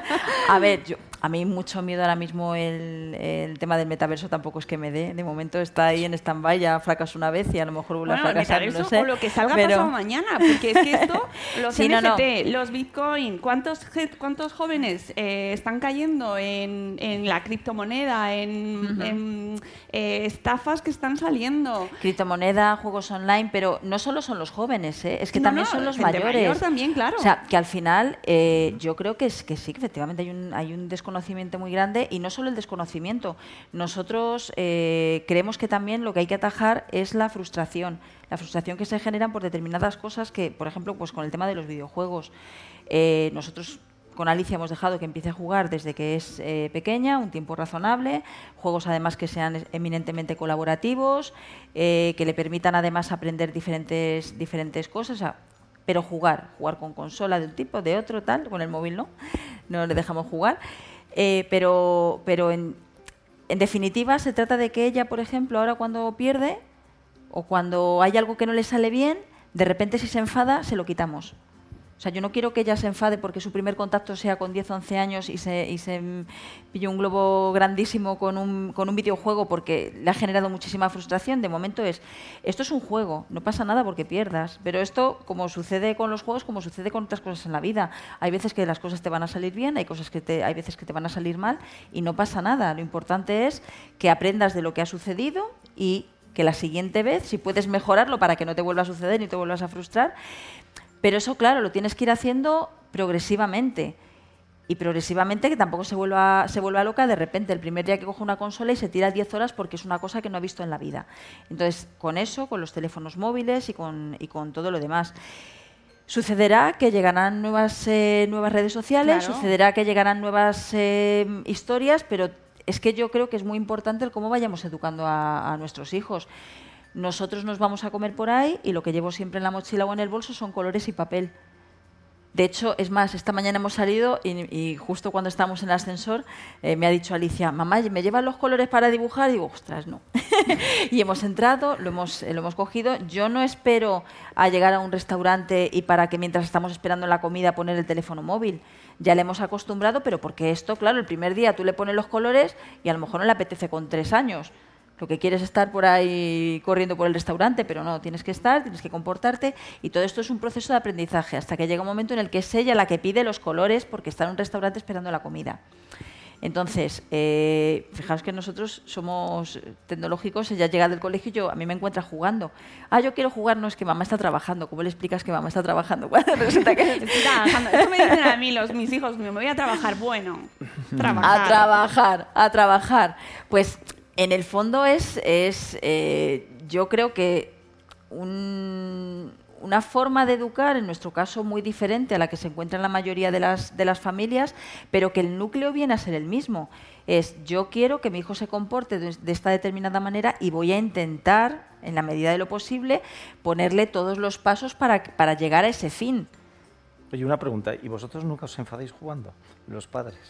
Speaker 5: A ver, yo, a mí mucho miedo ahora mismo el, el tema del metaverso tampoco es que me dé. De momento está ahí en stand-by, ya fracasó una vez y a lo mejor vuelve
Speaker 4: Bueno,
Speaker 5: a fracasar,
Speaker 4: metaverso
Speaker 5: no sé.
Speaker 4: o lo que salga
Speaker 5: pero...
Speaker 4: pasado mañana, porque es que esto, los
Speaker 5: Sí, no,
Speaker 4: N F T,
Speaker 5: no.
Speaker 4: los Bitcoin, ¿cuántos, je- cuántos jóvenes eh, están cayendo en, en la criptomoneda, en,
Speaker 5: Ujú.
Speaker 4: en, eh, estafas que están saliendo?
Speaker 5: Criptomoneda, juegos online, pero no solo son los jóvenes, ¿eh? Es que
Speaker 4: No,
Speaker 5: también
Speaker 4: no,
Speaker 5: son los
Speaker 4: gente
Speaker 5: mayores.
Speaker 4: mayor también, claro.
Speaker 5: O sea, que al final eh, yo creo que, es, que sí, que efectivamente hay un, hay un desconocimiento muy grande y no solo el desconocimiento. Nosotros eh, creemos que también lo que hay que atajar es la frustración. La frustración que se generan por determinadas cosas que, por ejemplo, pues con el tema de los videojuegos. Eh, nosotros con Alicia hemos dejado que empiece a jugar desde que es eh, pequeña, un tiempo razonable, juegos además que sean eminentemente colaborativos, eh, que le permitan además aprender diferentes, diferentes cosas, o sea, pero jugar, jugar con consola de un tipo, de otro, tal, con el móvil no, no le dejamos jugar, eh, pero, pero en, en definitiva se trata de que ella, por ejemplo, ahora cuando pierde o cuando hay algo que no le sale bien, de repente si se enfada, se lo quitamos. O sea, yo no quiero que ella se enfade porque su primer contacto sea con diez, once años y se, y se mm, pilló un globo grandísimo con un, con un videojuego porque le ha generado muchísima frustración. De momento es, esto es un juego, no pasa nada porque pierdas. Pero esto, como sucede con los juegos, como sucede con otras cosas en la vida. Hay veces que las cosas te van a salir bien, hay, cosas que te, hay veces que te van a salir mal y no pasa nada. Lo importante es que aprendas de lo que ha sucedido y que la siguiente vez, si puedes mejorarlo para que no te vuelva a suceder ni te vuelvas a frustrar. Pero eso, claro, lo tienes que ir haciendo progresivamente. Y progresivamente que tampoco se vuelva, se vuelva loca de repente el primer día que coge una consola y se tira diez horas porque es una cosa que no ha visto en la vida. Entonces, con eso, con los teléfonos móviles y con, y con todo lo demás. Sucederá que llegarán nuevas, eh, nuevas redes sociales,
Speaker 4: Claro.
Speaker 5: sucederá que llegarán nuevas eh, historias, pero es que yo creo que es muy importante el cómo vayamos educando a, a nuestros hijos. Nosotros nos vamos a comer por ahí y lo que llevo siempre en la mochila o en el bolso son colores y papel. De hecho, es más, esta mañana hemos salido y, y justo cuando estábamos en el ascensor eh, me ha dicho Alicia, mamá, ¿me llevan los colores para dibujar? Y digo, ostras, no. Y hemos entrado, lo hemos, eh, lo hemos cogido. Yo no espero a llegar a un restaurante y para que mientras estamos esperando la comida poner el teléfono móvil. Ya le hemos acostumbrado, pero porque esto, claro, el primer día tú le pones los colores y a lo mejor no le apetece con tres años. Lo que quieres es estar por ahí corriendo por el restaurante, pero no, tienes que estar, tienes que comportarte y todo esto es un proceso de aprendizaje hasta que llega un momento en el que es ella la que pide los colores porque está en un restaurante esperando la comida. Entonces, eh, fijaos que nosotros somos tecnológicos, ella llega del colegio y yo, a mí me encuentra jugando. Ah, yo quiero jugar, no, es que mamá está trabajando. ¿Cómo le explicas que mamá está trabajando? Bueno, resulta que...
Speaker 4: Estoy trabajando. Esto me dicen a mí los, mis hijos, me voy a trabajar. Bueno, trabajar.
Speaker 5: A trabajar, a trabajar. Pues... En el fondo es, es eh, yo creo que un, una forma de educar, en nuestro caso muy diferente a la que se encuentra en la mayoría de las, de las familias, pero que el núcleo viene a ser el mismo. Es, yo quiero que mi hijo se comporte de, de esta determinada manera y voy a intentar, en la medida de lo posible, ponerle todos los pasos para, para llegar a ese fin.
Speaker 6: Oye, una pregunta, ¿y vosotros nunca os enfadáis jugando, los padres?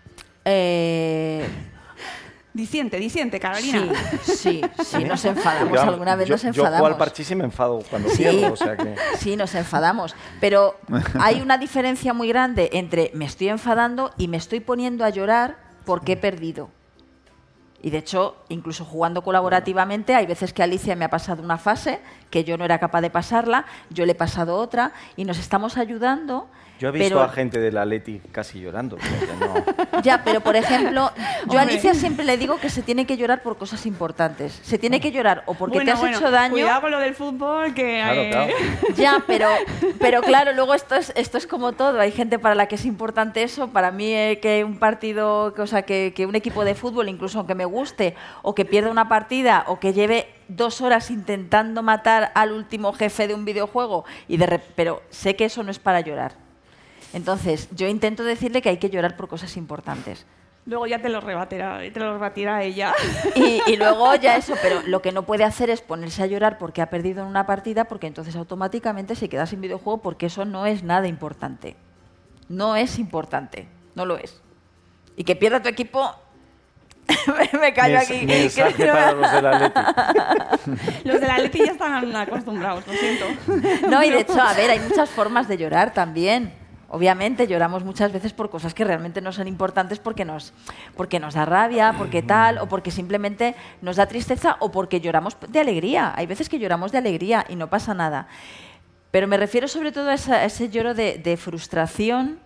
Speaker 5: Eh...
Speaker 4: Disiente, disiente, Carolina.
Speaker 5: Sí, sí, sí,
Speaker 6: ¿Eh?
Speaker 5: nos enfadamos.
Speaker 6: Porque,
Speaker 5: Alguna vez
Speaker 6: yo,
Speaker 5: nos enfadamos.
Speaker 6: Yo juego al parchís y me enfado cuando
Speaker 5: Sí,
Speaker 6: pierdo, o sea que...
Speaker 5: sí, nos enfadamos. Pero hay una diferencia muy grande entre me estoy enfadando y me estoy poniendo a llorar porque he perdido. Y de hecho, incluso jugando colaborativamente, hay veces que Alicia me ha pasado una fase que yo no era capaz de pasarla, yo le he pasado otra y nos estamos ayudando.
Speaker 6: Yo he visto
Speaker 5: pero...
Speaker 6: a gente del Atleti casi llorando. No.
Speaker 5: Ya, pero por ejemplo, yo a
Speaker 4: Hombre.
Speaker 5: Alicia siempre le digo que se tiene que llorar por cosas importantes. Se tiene que llorar o porque
Speaker 4: Bueno,
Speaker 5: te has
Speaker 4: bueno,
Speaker 5: hecho daño.
Speaker 4: Cuidado con lo del fútbol, que...
Speaker 6: Claro,
Speaker 4: eh,
Speaker 6: claro.
Speaker 5: Ya, pero, pero claro, luego esto es, esto es como todo. Hay gente para la que es importante eso. Para mí eh, que un partido, que, o sea, que, que un equipo de fútbol, incluso aunque me guste, o que pierda una partida, o que lleve dos horas intentando matar al último jefe de un videojuego, y de rep- pero sé que eso no es para llorar. Entonces, yo intento decirle que hay que llorar por cosas importantes.
Speaker 4: Luego ya te lo rebatirá, te lo rebatirá ella.
Speaker 5: Y, y luego ya eso, pero lo que no puede hacer es ponerse a llorar porque ha perdido en una partida, porque entonces automáticamente se queda sin videojuego, porque eso no es nada importante. No es importante, no lo es. Y que pierda tu equipo... me, me callo
Speaker 6: Mens-
Speaker 5: aquí.
Speaker 6: Mensaje
Speaker 5: que-
Speaker 6: para los del Atleti.
Speaker 4: Los de la Leti ya están acostumbrados, lo siento.
Speaker 5: No, y de hecho, a ver, hay muchas formas de llorar también. Obviamente lloramos muchas veces por cosas que realmente no son importantes porque nos, porque nos da rabia, porque tal, o porque simplemente nos da tristeza, o porque lloramos de alegría. Hay veces que lloramos de alegría y no pasa nada. Pero me refiero sobre todo a, esa, a ese lloro de, de frustración,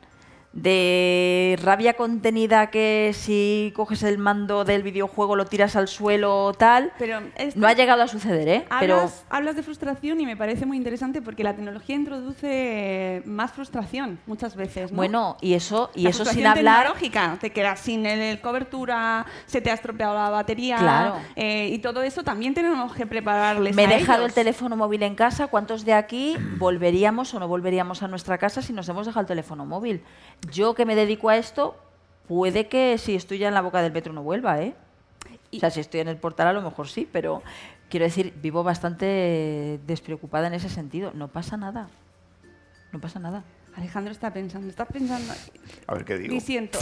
Speaker 5: de rabia contenida, que si coges el mando del videojuego lo tiras al suelo o tal.
Speaker 4: Pero esto-
Speaker 5: No ha llegado a suceder, ¿eh? Pero
Speaker 4: Hablas, hablas de frustración y me parece muy interesante porque la tecnología introduce más frustración muchas veces, ¿no?
Speaker 5: bueno, y eso, y
Speaker 4: La
Speaker 5: eso sin
Speaker 4: frustración
Speaker 5: hablar...
Speaker 4: tecnológica, te quedas sin el, el cobertura, se te ha estropeado la batería,
Speaker 5: Claro.
Speaker 4: eh, y todo eso también tenemos que prepararles
Speaker 5: Me he
Speaker 4: a
Speaker 5: dejado
Speaker 4: ellos.
Speaker 5: el teléfono móvil en casa. ¿Cuántos de aquí volveríamos o no volveríamos a nuestra casa si nos hemos dejado el teléfono móvil? Yo que me dedico a esto, puede que si estoy ya en la boca del metro no vuelva, ¿eh? O sea, si estoy en el portal a lo mejor sí, pero quiero decir, vivo bastante despreocupada en ese sentido. No pasa nada. No pasa nada.
Speaker 4: Alejandro está pensando, está pensando.
Speaker 7: A ver qué digo.
Speaker 4: Disiento.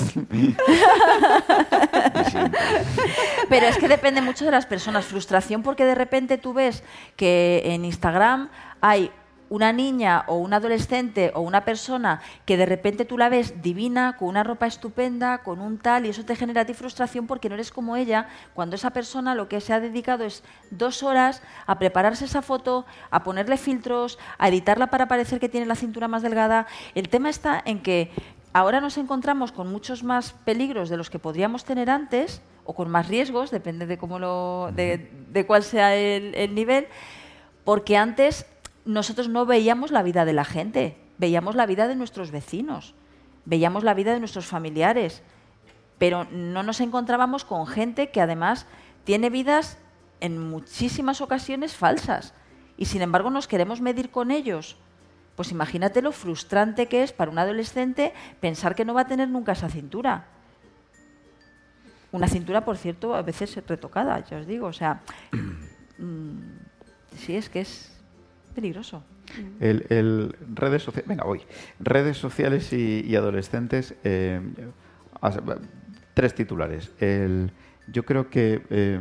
Speaker 5: Pero es que depende mucho de las personas. Frustración porque de repente tú ves que en Instagram hay una niña o un adolescente o una persona que de repente tú la ves divina, con una ropa estupenda, con un tal, y eso te genera a ti frustración porque no eres como ella, cuando esa persona lo que se ha dedicado es dos horas a prepararse esa foto, a ponerle filtros, a editarla para parecer que tiene la cintura más delgada. El tema está en que ahora nos encontramos con muchos más peligros de los que podríamos tener antes, o con más riesgos, depende de cómo lo, de, de cuál sea el, el nivel, porque antes nosotros no veíamos la vida de la gente, veíamos la vida de nuestros vecinos, veíamos la vida de nuestros familiares, pero no nos encontrábamos con gente que además tiene vidas en muchísimas ocasiones falsas, y sin embargo nos queremos medir con ellos. Pues imagínate lo frustrante que es para un adolescente pensar que no va a tener nunca esa cintura. Una cintura, por cierto, a veces retocada, ya os digo. O sea, mmm, sí, es que es peligroso.
Speaker 7: El, el redes sociales, venga, voy. Redes sociales y, y adolescentes, eh, tres titulares. El, yo creo que eh,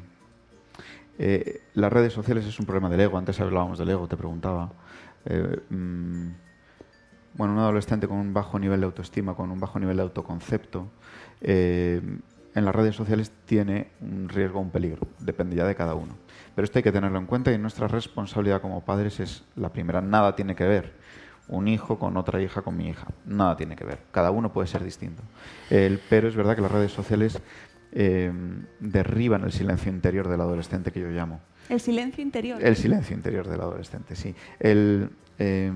Speaker 7: eh, las redes sociales es un problema del ego. Antes hablábamos del ego, te preguntaba. Eh, mm, bueno, un adolescente con un bajo nivel de autoestima, con un bajo nivel de autoconcepto, eh, en las redes sociales tiene un riesgo o un peligro. Depende ya de cada uno. Pero esto hay que tenerlo en cuenta y nuestra responsabilidad como padres es la primera. Nada tiene que ver un hijo con otra hija, con mi hija. Nada tiene que ver. Cada uno puede ser distinto. El, pero es verdad que las redes sociales eh, derriban el silencio interior del adolescente, que yo llamo.
Speaker 4: El silencio interior.
Speaker 7: El silencio interior del adolescente, sí. El, eh,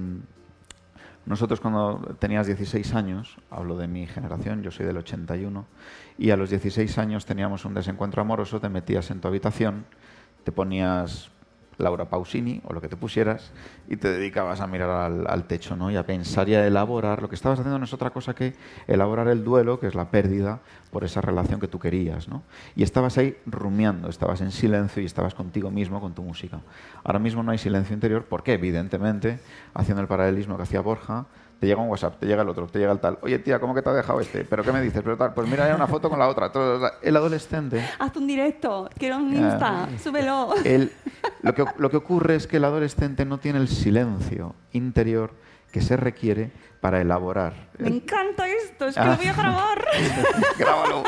Speaker 7: nosotros cuando tenías dieciséis años, hablo de mi generación, yo soy del ochenta y uno, y a los dieciséis años teníamos un desencuentro amoroso, te metías en tu habitación, te ponías Laura Pausini o lo que te pusieras y te dedicabas a mirar al, al techo, ¿no? Y a pensar y a elaborar. Lo que estabas haciendo no es otra cosa que elaborar el duelo, que es la pérdida por esa relación que tú querías, ¿no? Y estabas ahí rumiando, estabas en silencio y estabas contigo mismo, con tu música. Ahora mismo no hay silencio interior porque, evidentemente, haciendo el paralelismo que hacía Borja, te llega un WhatsApp, te llega el otro, te llega el tal. Oye, tía, ¿cómo que te ha dejado este? ¿Pero qué me dices? Pero tal, pues mira, hay una foto con la otra. El adolescente...
Speaker 4: Haz un directo, quiero un Insta, uh, súbelo.
Speaker 7: El, lo, que, lo que ocurre es que el adolescente no tiene el silencio interior que se requiere para elaborar.
Speaker 4: Me el... encanta esto, es que ah. lo voy a grabar.
Speaker 7: Grábalo.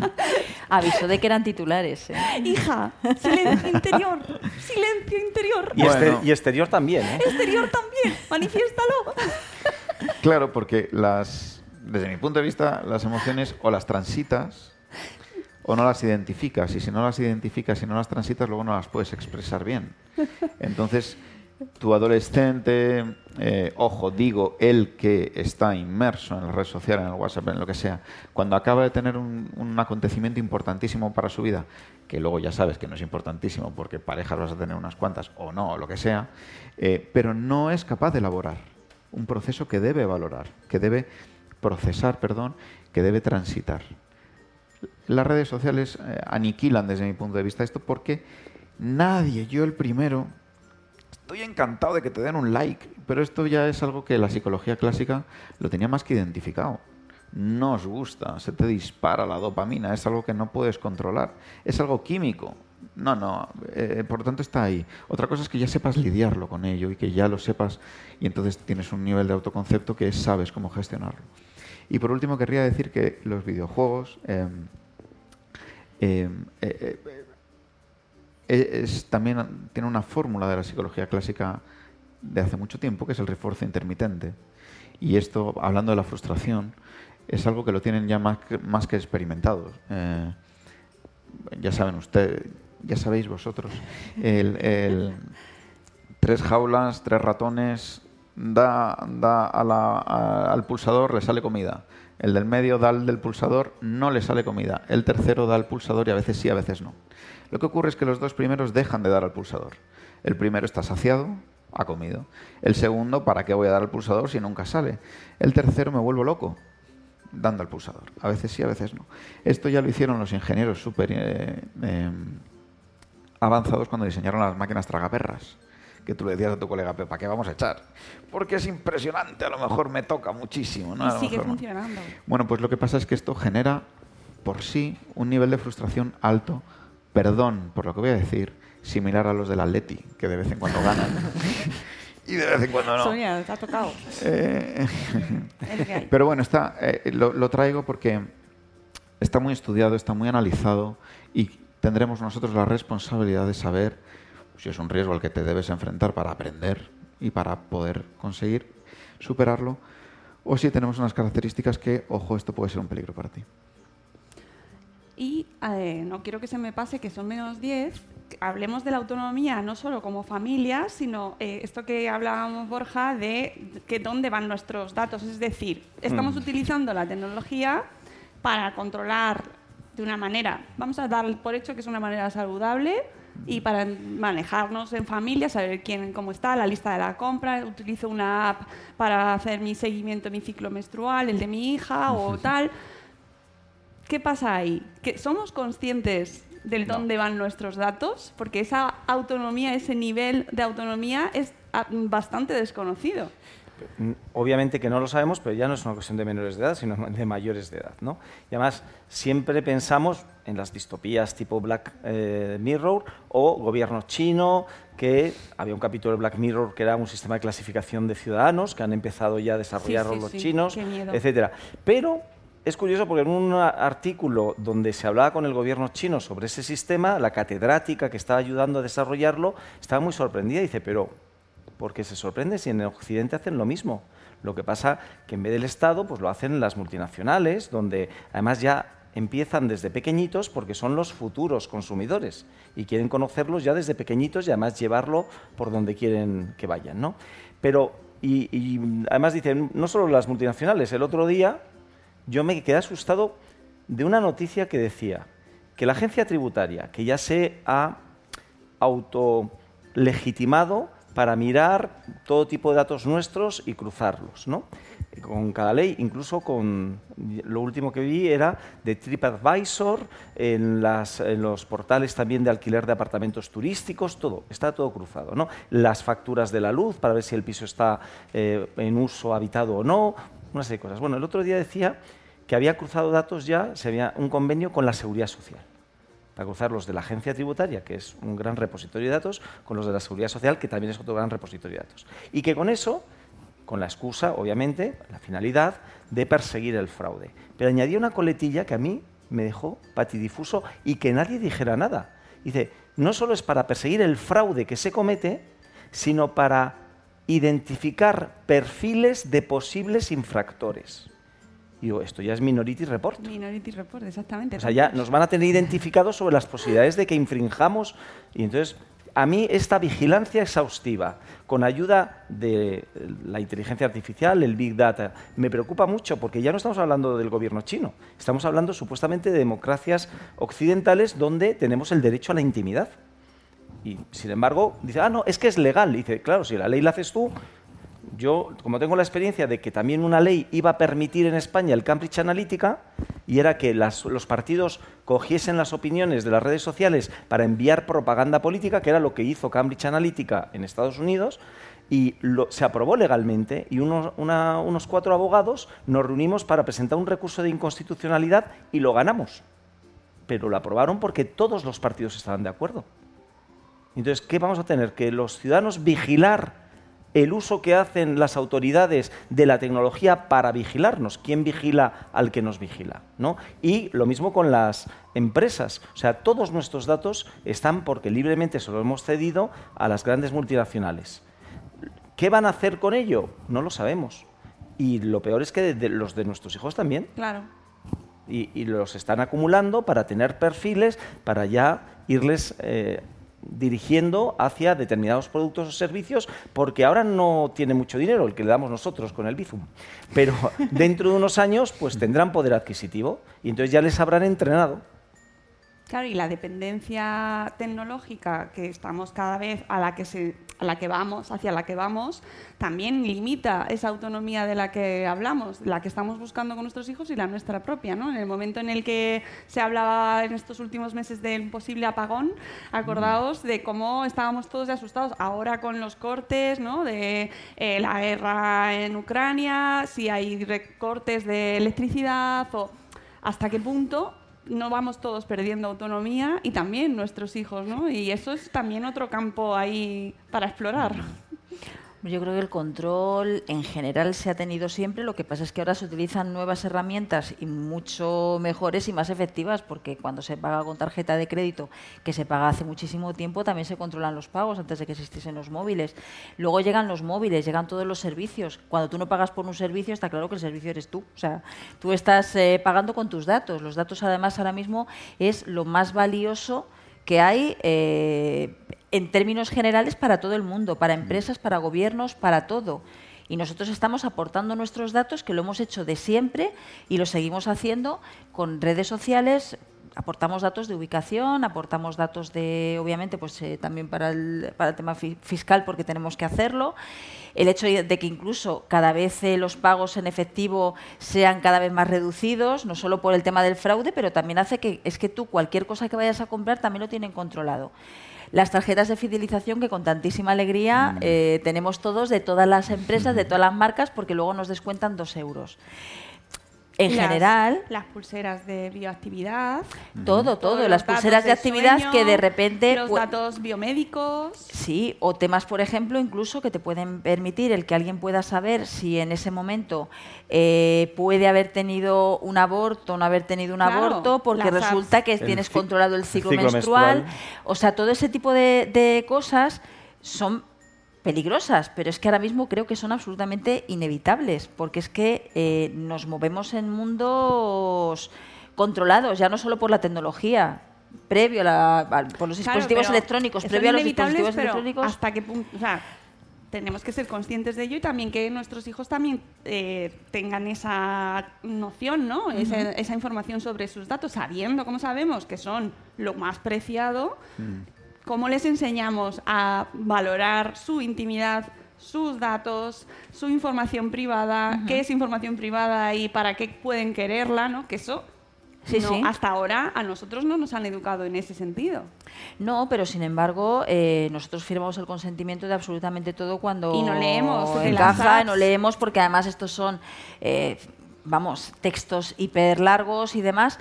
Speaker 5: Aviso de que eran titulares. ¿eh?
Speaker 4: Hija, silencio interior, silencio interior.
Speaker 6: Y,
Speaker 7: bueno.
Speaker 6: este, y exterior también, ¿eh?
Speaker 4: Exterior también, manifiéstalo.
Speaker 7: Claro, porque las, desde mi punto de vista, las emociones o las transitas o no las identificas. Y si no las identificas y no las transitas, luego no las puedes expresar bien. Entonces, tu adolescente, eh, ojo, digo, el que está inmerso en la red social, en el WhatsApp, en lo que sea, cuando acaba de tener un, un acontecimiento importantísimo para su vida, que luego ya sabes que no es importantísimo porque parejas vas a tener unas cuantas o no, o lo que sea, eh, pero no es capaz de elaborar un proceso que debe valorar, que debe procesar, perdón, que debe transitar. Las redes sociales eh, aniquilan desde mi punto de vista esto porque nadie, yo el primero, estoy encantado de que te den un like, pero esto ya es algo que la psicología clásica lo tenía más que identificado. No os gusta, se te dispara la dopamina, es algo que no puedes controlar, es algo químico. No, no, eh, por lo tanto está ahí. Otra cosa es que ya sepas lidiarlo con ello y que ya lo sepas y entonces tienes un nivel de autoconcepto que sabes cómo gestionarlo. Y por último querría decir que los videojuegos eh, eh, eh, eh, es, también tiene una fórmula de la psicología clásica de hace mucho tiempo que es el refuerzo intermitente. Y esto, hablando de la frustración, es algo que lo tienen ya más que, más que experimentados. Eh, ya saben ustedes, ya sabéis vosotros, el, el, tres jaulas, tres ratones, da, da a la, a, al pulsador, le sale comida. El del medio da al del pulsador, no le sale comida. El tercero da al pulsador y a veces sí, a veces no. Lo que ocurre es que los dos primeros dejan de dar al pulsador. El primero está saciado, ha comido. El segundo, ¿para qué voy a dar al pulsador si nunca sale? El tercero, me vuelvo loco dando al pulsador. A veces sí, a veces no. Esto ya lo hicieron los ingenieros súper eh, eh, avanzados cuando diseñaron las máquinas tragaperras. Que tú le decías a tu colega, ¿para qué vamos a echar? Porque es impresionante, a lo mejor me toca muchísimo, ¿no?
Speaker 4: Y sigue funcionando.
Speaker 7: No. Bueno, pues lo que pasa es que esto genera por sí un nivel de frustración alto, perdón por lo que voy a decir, similar a los del Atleti, que de vez en cuando ganan. Y de vez en cuando no.
Speaker 4: Sonia, te ha tocado.
Speaker 7: Eh, pero bueno, está, eh, lo, lo traigo porque está muy estudiado, está muy analizado y tendremos nosotros la responsabilidad de saber si es un riesgo al que te debes enfrentar para aprender y para poder conseguir superarlo, o si tenemos unas características que, ojo, esto puede ser un peligro para ti.
Speaker 4: Y eh, no quiero que se me pase que son menos diez. Hablemos de la autonomía no solo como familia, sino eh, esto que hablábamos, Borja, de que dónde van nuestros datos. Es decir, estamos mm. utilizando la tecnología para controlar de una manera, vamos a dar por hecho que es una manera saludable, y para manejarnos en familia, saber quién, cómo está, la lista de la compra. Utilizo una app para hacer mi seguimiento de mi ciclo menstrual, el de mi hija o tal. ¿qué pasa ahí? ¿Que somos conscientes del
Speaker 6: No.
Speaker 4: dónde van nuestros datos? Porque esa autonomía, ese nivel de autonomía es ah, bastante desconocido.
Speaker 6: Obviamente que no lo sabemos, pero ya no es una cuestión de menores de edad, sino de mayores de edad, ¿no? Y además, siempre pensamos en las distopías tipo Black eh, Mirror o gobierno chino, que había un capítulo de Black Mirror que era un sistema de clasificación de ciudadanos que han empezado ya a desarrollarlo
Speaker 4: Sí, sí,
Speaker 6: los
Speaker 4: sí,
Speaker 6: chinos,
Speaker 4: qué miedo.
Speaker 6: etcétera. Pero es curioso porque en un artículo donde se hablaba con el gobierno chino sobre ese sistema, la catedrática que estaba ayudando a desarrollarlo estaba muy sorprendida y dice, pero porque se sorprende si en el Occidente hacen lo mismo. Lo que pasa que en vez del Estado, pues lo hacen las multinacionales, donde además ya empiezan desde pequeñitos porque son los futuros consumidores y quieren conocerlos ya desde pequeñitos y además llevarlo por donde quieren que vayan, ¿no? Pero, y, y además dicen, no solo las multinacionales, el otro día yo me quedé asustado de una noticia que decía que la agencia tributaria, que ya se ha autolegitimado para mirar todo tipo de datos nuestros y cruzarlos, ¿no? Con cada ley, incluso con lo último que vi era de TripAdvisor, en, las, en los portales también de alquiler de apartamentos turísticos, todo, está todo cruzado, ¿no? Las facturas de la luz para ver si el piso está eh, en uso habitado o no, una serie de cosas. Bueno, el otro día decía que había cruzado datos ya, se había un convenio con la Seguridad Social, para cruzar los de la agencia tributaria, que es un gran repositorio de datos, con los de la Seguridad Social, que también es otro gran repositorio de datos. Y que con eso, con la excusa, obviamente, la finalidad de perseguir el fraude. Pero añadía una coletilla que a mí me dejó patidifuso y que nadie dijera nada. Dice, no solo es para perseguir el fraude que se comete, sino para identificar perfiles de posibles infractores. Digo, esto ya es Minority Report.
Speaker 4: Minority Report, exactamente.
Speaker 6: O sea, ya nos van a tener identificados sobre las posibilidades de que infringamos. Y entonces, a mí esta vigilancia exhaustiva, con ayuda de la inteligencia artificial, el Big Data, me preocupa mucho porque ya no estamos hablando del gobierno chino. Estamos hablando supuestamente de democracias occidentales donde tenemos el derecho a la intimidad. Y, sin embargo, dice, ah, no, es que es legal. Y dice, claro, si la ley la haces tú... Yo, como tengo la experiencia de que también una ley iba a permitir en España el Cambridge Analytica, y era que las, los partidos cogiesen las opiniones de las redes sociales para enviar propaganda política, que era lo que hizo Cambridge Analytica en Estados Unidos, y lo, se aprobó legalmente, y unos, una, unos cuatro abogados nos reunimos para presentar un recurso de inconstitucionalidad y lo ganamos. Pero lo aprobaron porque todos los partidos estaban de acuerdo. Entonces, ¿qué vamos a tener? Que los ciudadanos vigilar el uso que hacen las autoridades de la tecnología para vigilarnos. ¿Quién vigila al que nos vigila? ¿No? Y lo mismo con las empresas. O sea, todos nuestros datos están porque libremente se los hemos cedido a las grandes multinacionales. ¿Qué van a hacer con ello? No lo sabemos. Y lo peor es que de, de los de nuestros hijos también.
Speaker 4: Claro.
Speaker 6: Y, y los están acumulando para tener perfiles, para ya irles... Eh, dirigiendo hacia determinados productos o servicios, porque ahora no tiene mucho dinero el que le damos nosotros con el Bizum, pero dentro de unos años pues tendrán poder adquisitivo y entonces ya les habrán entrenado.
Speaker 4: Claro, y la dependencia tecnológica que estamos cada vez a la que se, a la que vamos, hacia la que vamos, también limita esa autonomía de la que hablamos, la que estamos buscando con nuestros hijos y la nuestra propia, ¿no? En el momento en el que se hablaba en estos últimos meses del posible apagón, acordaos de cómo estábamos todos asustados. Ahora con los cortes, ¿no? De eh, la guerra en Ucrania, si hay recortes de electricidad o hasta qué punto no vamos todos perdiendo autonomía y también nuestros hijos, ¿no? Y eso es también otro campo ahí para explorar.
Speaker 5: Yo creo que el control en general se ha tenido siempre, lo que pasa es que ahora se utilizan nuevas herramientas y mucho mejores y más efectivas, porque cuando se paga con tarjeta de crédito, que se paga hace muchísimo tiempo, también se controlan los pagos antes de que existiesen los móviles. Luego llegan los móviles, llegan todos los servicios. Cuando tú no pagas por un servicio, está claro que el servicio eres tú. O sea, tú estás eh, pagando con tus datos. Los datos, además, ahora mismo es lo más valioso que hay eh, en términos generales para todo el mundo, para empresas, para gobiernos, para todo. Y nosotros estamos aportando nuestros datos, que lo hemos hecho de siempre y lo seguimos haciendo con redes sociales aportamos datos de ubicación, aportamos datos de, obviamente, pues eh, también para el, para el tema fi- fiscal, porque tenemos que hacerlo. El hecho de que incluso cada vez eh, los pagos en efectivo sean cada vez más reducidos, no solo por el tema del fraude, pero también hace que es que tú cualquier cosa que vayas a comprar también lo tienen controlado. Las tarjetas de fidelización que con tantísima alegría eh, tenemos todos de todas las empresas, de todas las marcas, porque luego nos descuentan dos euros. En
Speaker 4: Las-
Speaker 5: general,
Speaker 4: Las pulseras de bioactividad.
Speaker 5: todo, todo,
Speaker 4: todos
Speaker 5: las
Speaker 4: los
Speaker 5: pulseras de
Speaker 4: datos
Speaker 5: actividad
Speaker 4: sueño,
Speaker 5: que de repente...
Speaker 4: Los
Speaker 5: pu-
Speaker 4: datos biomédicos.
Speaker 5: Sí, o temas, por ejemplo, incluso que te pueden permitir el que alguien pueda saber si en ese momento eh, puede haber tenido un aborto o no haber tenido un
Speaker 4: Claro,
Speaker 5: aborto, porque
Speaker 4: las
Speaker 5: resulta
Speaker 4: apps.
Speaker 5: que
Speaker 6: El
Speaker 5: tienes
Speaker 6: ci-
Speaker 5: controlado el ciclo,
Speaker 6: ciclo
Speaker 5: menstrual.
Speaker 6: menstrual.
Speaker 5: O sea, todo ese tipo de, de cosas son peligrosas, pero es que ahora mismo creo que son absolutamente inevitables, porque es que eh, nos movemos en mundos controlados, ya no solo por la tecnología, previo a la, a- por los
Speaker 4: Claro,
Speaker 5: dispositivos
Speaker 4: pero
Speaker 5: electrónicos,
Speaker 4: son
Speaker 5: previo a los
Speaker 4: inevitables,
Speaker 5: dispositivos
Speaker 4: pero
Speaker 5: electrónicos.
Speaker 4: ¿hasta qué punto? O sea, tenemos que ser conscientes de ello y también que nuestros hijos también eh, tengan esa noción, ¿no? esa, esa información sobre sus datos, sabiendo, como sabemos, que son lo más preciado. ¿Cómo les enseñamos a valorar su intimidad, sus datos, su información privada, qué es información privada y para qué pueden quererla, ¿no? Que eso
Speaker 5: Sí,
Speaker 4: no,
Speaker 5: sí.
Speaker 4: hasta ahora a nosotros no nos han educado en ese sentido.
Speaker 5: No, pero sin embargo, eh, nosotros firmamos el consentimiento de absolutamente todo cuando
Speaker 4: Y no leemos de las
Speaker 5: encaja,
Speaker 4: apps.
Speaker 5: no leemos, porque además estos son, eh, vamos, textos hiper largos y demás.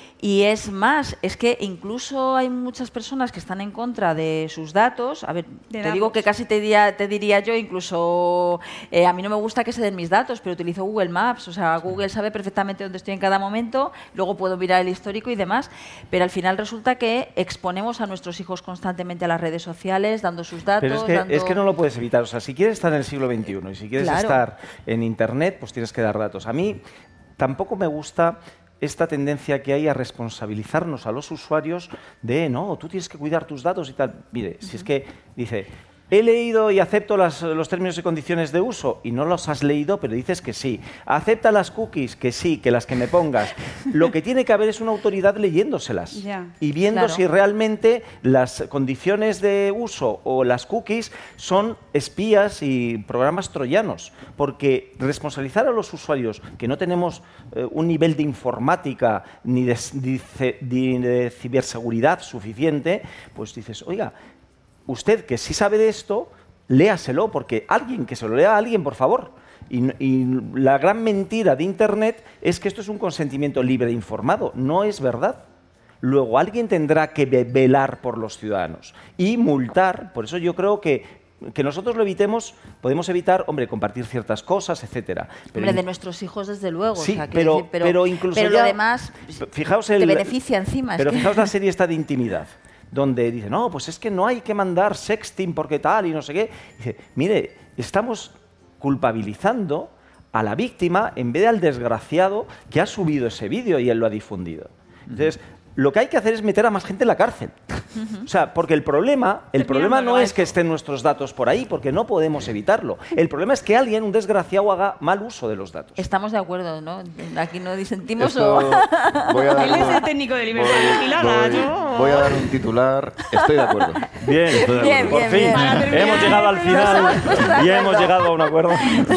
Speaker 5: Y es más, es que incluso hay muchas personas que están en contra de sus datos. A ver,
Speaker 4: De
Speaker 5: te digo
Speaker 4: datos.
Speaker 5: que casi te diría, te diría yo, incluso eh, a mí no me gusta que se den mis datos, pero utilizo Google Maps. O sea, Google sabe perfectamente dónde estoy en cada momento, luego puedo mirar el histórico y demás. Pero al final resulta que exponemos a nuestros hijos constantemente a las redes sociales, dando sus datos.
Speaker 6: Pero es que,
Speaker 5: dando...
Speaker 6: es que no lo puedes evitar. O sea, si quieres estar en el siglo veintiuno y si quieres
Speaker 5: Claro.
Speaker 6: estar en Internet, pues tienes que dar datos. A mí tampoco me gusta esta tendencia que hay a responsabilizarnos a los usuarios de, no, tú tienes que cuidar tus datos y tal. Mire, si es que dice, he leído y acepto las- los términos y condiciones de uso, y no los has leído, pero dices que sí. Acepta las cookies, que sí, que las que me pongas. Lo que tiene que haber es una autoridad leyéndoselas
Speaker 4: Ya.
Speaker 6: y viendo
Speaker 5: Claro.
Speaker 6: si realmente las condiciones de uso o las cookies son espías y programas troyanos. Porque responsabilizar a los usuarios que no tenemos eh, un nivel de informática ni de, de- de- de ciberseguridad suficiente, pues dices, oiga, usted que sí sabe de esto, léaselo, porque alguien, que se lo lea a alguien, por favor. Y, y la gran mentira de Internet es que esto es un consentimiento libre e informado. No es verdad. Luego alguien tendrá que ve- velar por los ciudadanos y multar. Por eso yo creo que que nosotros lo evitemos, podemos evitar, hombre, compartir ciertas cosas, etcétera. Pero
Speaker 5: Hombre, de
Speaker 6: in-
Speaker 5: nuestros hijos, desde luego.
Speaker 6: Sí,
Speaker 5: o sea, quiero
Speaker 6: pero,
Speaker 5: decir, pero,
Speaker 6: pero incluso
Speaker 5: pero
Speaker 6: ya-
Speaker 5: lo demás
Speaker 6: fijaos
Speaker 5: te
Speaker 6: el-
Speaker 5: beneficia encima. es
Speaker 6: Pero
Speaker 5: que-
Speaker 6: fijaos la serie esta de Intimidad, donde dice, no, pues es que no hay que mandar sexting porque tal y no sé qué. Dice, mire, estamos culpabilizando a la víctima en vez de al desgraciado que ha subido ese vídeo y él lo ha difundido. Entonces, lo que hay que hacer es meter a más gente en la cárcel. O sea, porque el problema, el problema no
Speaker 4: mirándolo
Speaker 6: es que estén nuestros datos por ahí, porque no podemos evitarlo. El problema es que alguien, un desgraciado, haga mal uso de los datos.
Speaker 5: Estamos de acuerdo, ¿no? Aquí no disentimos
Speaker 7: Esto
Speaker 5: o...
Speaker 7: voy a dar
Speaker 4: Él es
Speaker 7: un-
Speaker 4: el técnico de libertad
Speaker 7: voy-
Speaker 4: vigilada,
Speaker 7: voy-
Speaker 4: yo-
Speaker 7: voy a dar un titular. Estoy de acuerdo.
Speaker 6: Bien,
Speaker 7: Estoy de
Speaker 5: Bien,
Speaker 7: acuerdo.
Speaker 6: por
Speaker 5: bien,
Speaker 6: fin,
Speaker 5: bien.
Speaker 4: Para terminar,
Speaker 6: hemos llegado al
Speaker 4: nos
Speaker 6: final
Speaker 5: hemos puesto de
Speaker 6: y
Speaker 5: acuerdo.
Speaker 6: hemos llegado a un acuerdo.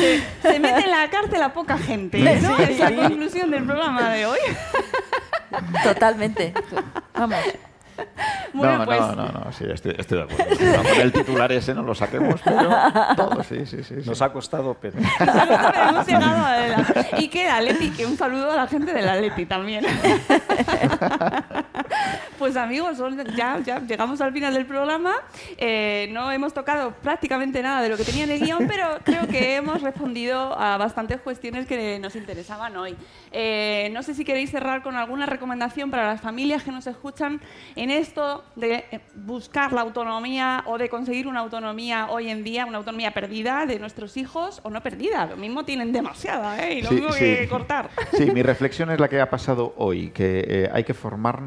Speaker 4: Se mete en la cárcel a poca gente, ¿no? Es la conclusión del programa de hoy.
Speaker 5: Totalmente. Vamos.
Speaker 4: Bueno,
Speaker 7: no,
Speaker 4: pues
Speaker 7: no, no, no, sí, estoy, estoy de acuerdo. No, con el titular ese no lo saquemos, pero todo, sí, sí, sí. sí.
Speaker 6: Nos ha costado, pero...
Speaker 4: hemos llegado a la... Y que Atleti, que un saludo a la gente del Atleti también. Pues amigos, son- ya, ya llegamos al final del programa. Eh, no hemos tocado prácticamente nada de lo que tenía en el guión, pero creo que hemos respondido a bastantes cuestiones que nos interesaban hoy. Eh, no sé si queréis cerrar con alguna recomendación para las familias que nos escuchan en esto de eh, buscar la autonomía o de conseguir una autonomía hoy en día, una autonomía perdida de nuestros hijos o no perdida. Lo mismo tienen demasiada, ¿eh? Y lo
Speaker 7: Sí,
Speaker 4: mismo
Speaker 7: sí.
Speaker 4: que cortar.
Speaker 7: Sí, mi reflexión es la que ha pasado hoy, que eh, hay que formarnos, informarnos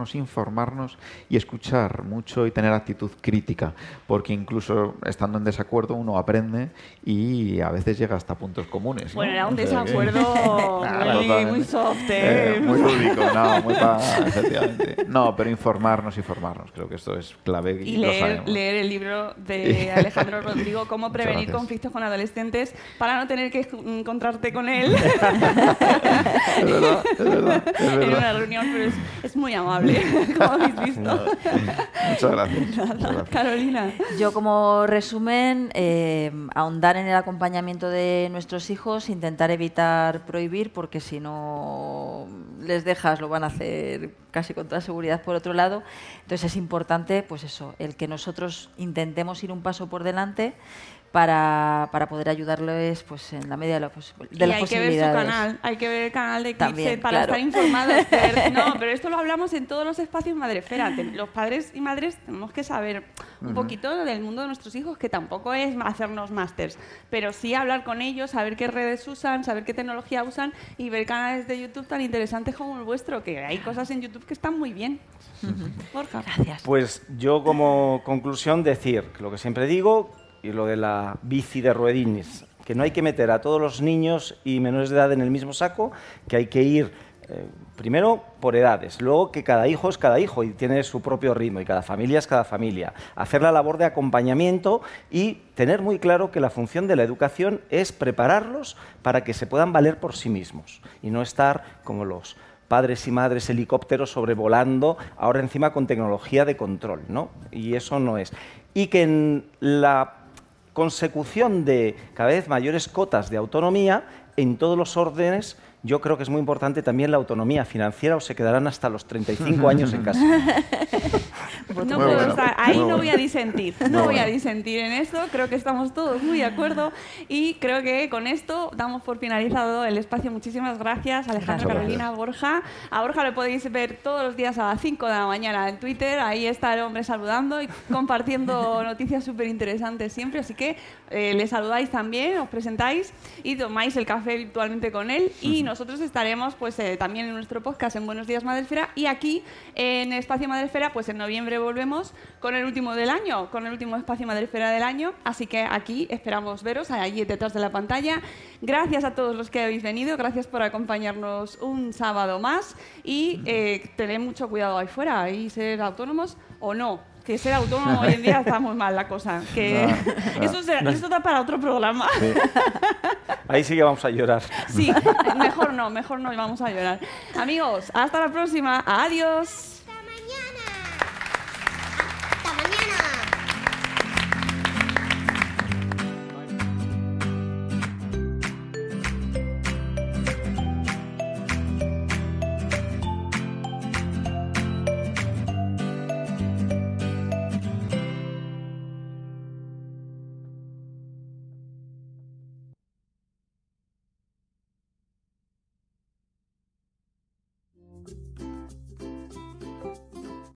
Speaker 7: informarnos y escuchar mucho y tener actitud crítica, porque incluso estando en desacuerdo uno aprende y a veces llega hasta puntos comunes, ¿no?
Speaker 4: Bueno, era un
Speaker 7: O sea que-
Speaker 4: desacuerdo
Speaker 7: Claro,
Speaker 4: muy,
Speaker 7: totalmente.
Speaker 4: muy soft, ¿eh?
Speaker 7: Eh, muy lúdico, no, muy pa- efectivamente. No, pero informarnos y formarnos, creo que esto es clave y,
Speaker 4: Y
Speaker 7: lo
Speaker 4: leer,
Speaker 7: sabemos.
Speaker 4: leer el libro de Alejandro Rodrigo, Cómo
Speaker 7: Muchas
Speaker 4: prevenir
Speaker 7: gracias.
Speaker 4: conflictos con adolescentes para no tener que encontrarte con él
Speaker 7: Es verdad, es verdad, es
Speaker 4: en
Speaker 7: verdad.
Speaker 4: una reunión, pero es, es muy amable, como habéis visto.
Speaker 7: Muchas gracias. Muchas gracias.
Speaker 4: Carolina.
Speaker 5: Yo como resumen, eh, ahondar en el acompañamiento de nuestros hijos, intentar evitar prohibir, porque si no les dejas lo van a hacer casi con toda seguridad por otro lado. Entonces es importante, pues eso, el que nosotros intentemos ir un paso por delante para, para poder ayudarles pues en la medida de, lo, pues, de
Speaker 4: Y
Speaker 5: las
Speaker 4: hay que ver su
Speaker 5: posibilidades.
Speaker 4: canal, hay que ver el canal de
Speaker 5: También,
Speaker 4: Eclipse para
Speaker 5: claro.
Speaker 4: estar informados. Pero- no, pero esto lo hablamos en todos los espacios Madresfera. Te- Los padres y madres tenemos que saber un poquito del mundo de nuestros hijos, que tampoco es hacernos másters, pero sí hablar con ellos, saber qué redes usan, saber qué tecnología usan y ver canales de YouTube tan interesantes como el vuestro, que hay cosas en YouTube que están muy bien. Borja.
Speaker 5: Gracias.
Speaker 6: Pues yo como conclusión decir lo que siempre digo y lo de la bici de ruedines, que no hay que meter a todos los niños y menores de edad en el mismo saco, que hay que ir eh, primero por edades, luego que cada hijo es cada hijo y tiene su propio ritmo y cada familia es cada familia, hacer la labor de acompañamiento y tener muy claro que la función de la educación es prepararlos para que se puedan valer por sí mismos y no estar como los padres y madres helicópteros sobrevolando, ahora encima con tecnología de control, ¿no? Y eso no es. Y que en la consecución de cada vez mayores cotas de autonomía, en todos los órdenes, yo creo que es muy importante también la autonomía financiera o se quedarán hasta los treinta y cinco años en casa.
Speaker 4: No
Speaker 7: Muy
Speaker 4: puedo
Speaker 7: bueno,
Speaker 4: estar, ahí
Speaker 7: muy
Speaker 4: no
Speaker 7: bueno.
Speaker 4: voy a disentir, no
Speaker 7: Muy
Speaker 4: voy a
Speaker 7: bueno.
Speaker 4: disentir en esto, creo que estamos todos muy de acuerdo y creo que con esto damos por finalizado el espacio. Muchísimas gracias, Alejandro,
Speaker 7: Muchas
Speaker 4: Carolina, Borja. A Borja lo podéis ver todos los días a las cinco de la mañana en Twitter, ahí está el hombre saludando y compartiendo noticias súper interesantes siempre, así que eh, le saludáis también, os presentáis y tomáis el café virtualmente con él y nosotros estaremos pues eh, también en nuestro podcast en Buenos Días Madresfera y aquí en Espacio Madresfera pues en noviembre volvemos con el último del año, con el último Espacio Madresfera del año, así que aquí esperamos veros, allí detrás de la pantalla. Gracias a todos los que habéis venido, gracias por acompañarnos un sábado más y eh, tened mucho cuidado ahí fuera y ser autónomos o no. Que ser autónomo hoy en día está muy mal la cosa. Que
Speaker 7: No, no.
Speaker 4: eso, será- eso da para otro programa.
Speaker 6: Sí. Ahí sí que vamos a llorar.
Speaker 4: Sí, mejor no, mejor no vamos a llorar. Amigos, hasta la próxima. Adiós.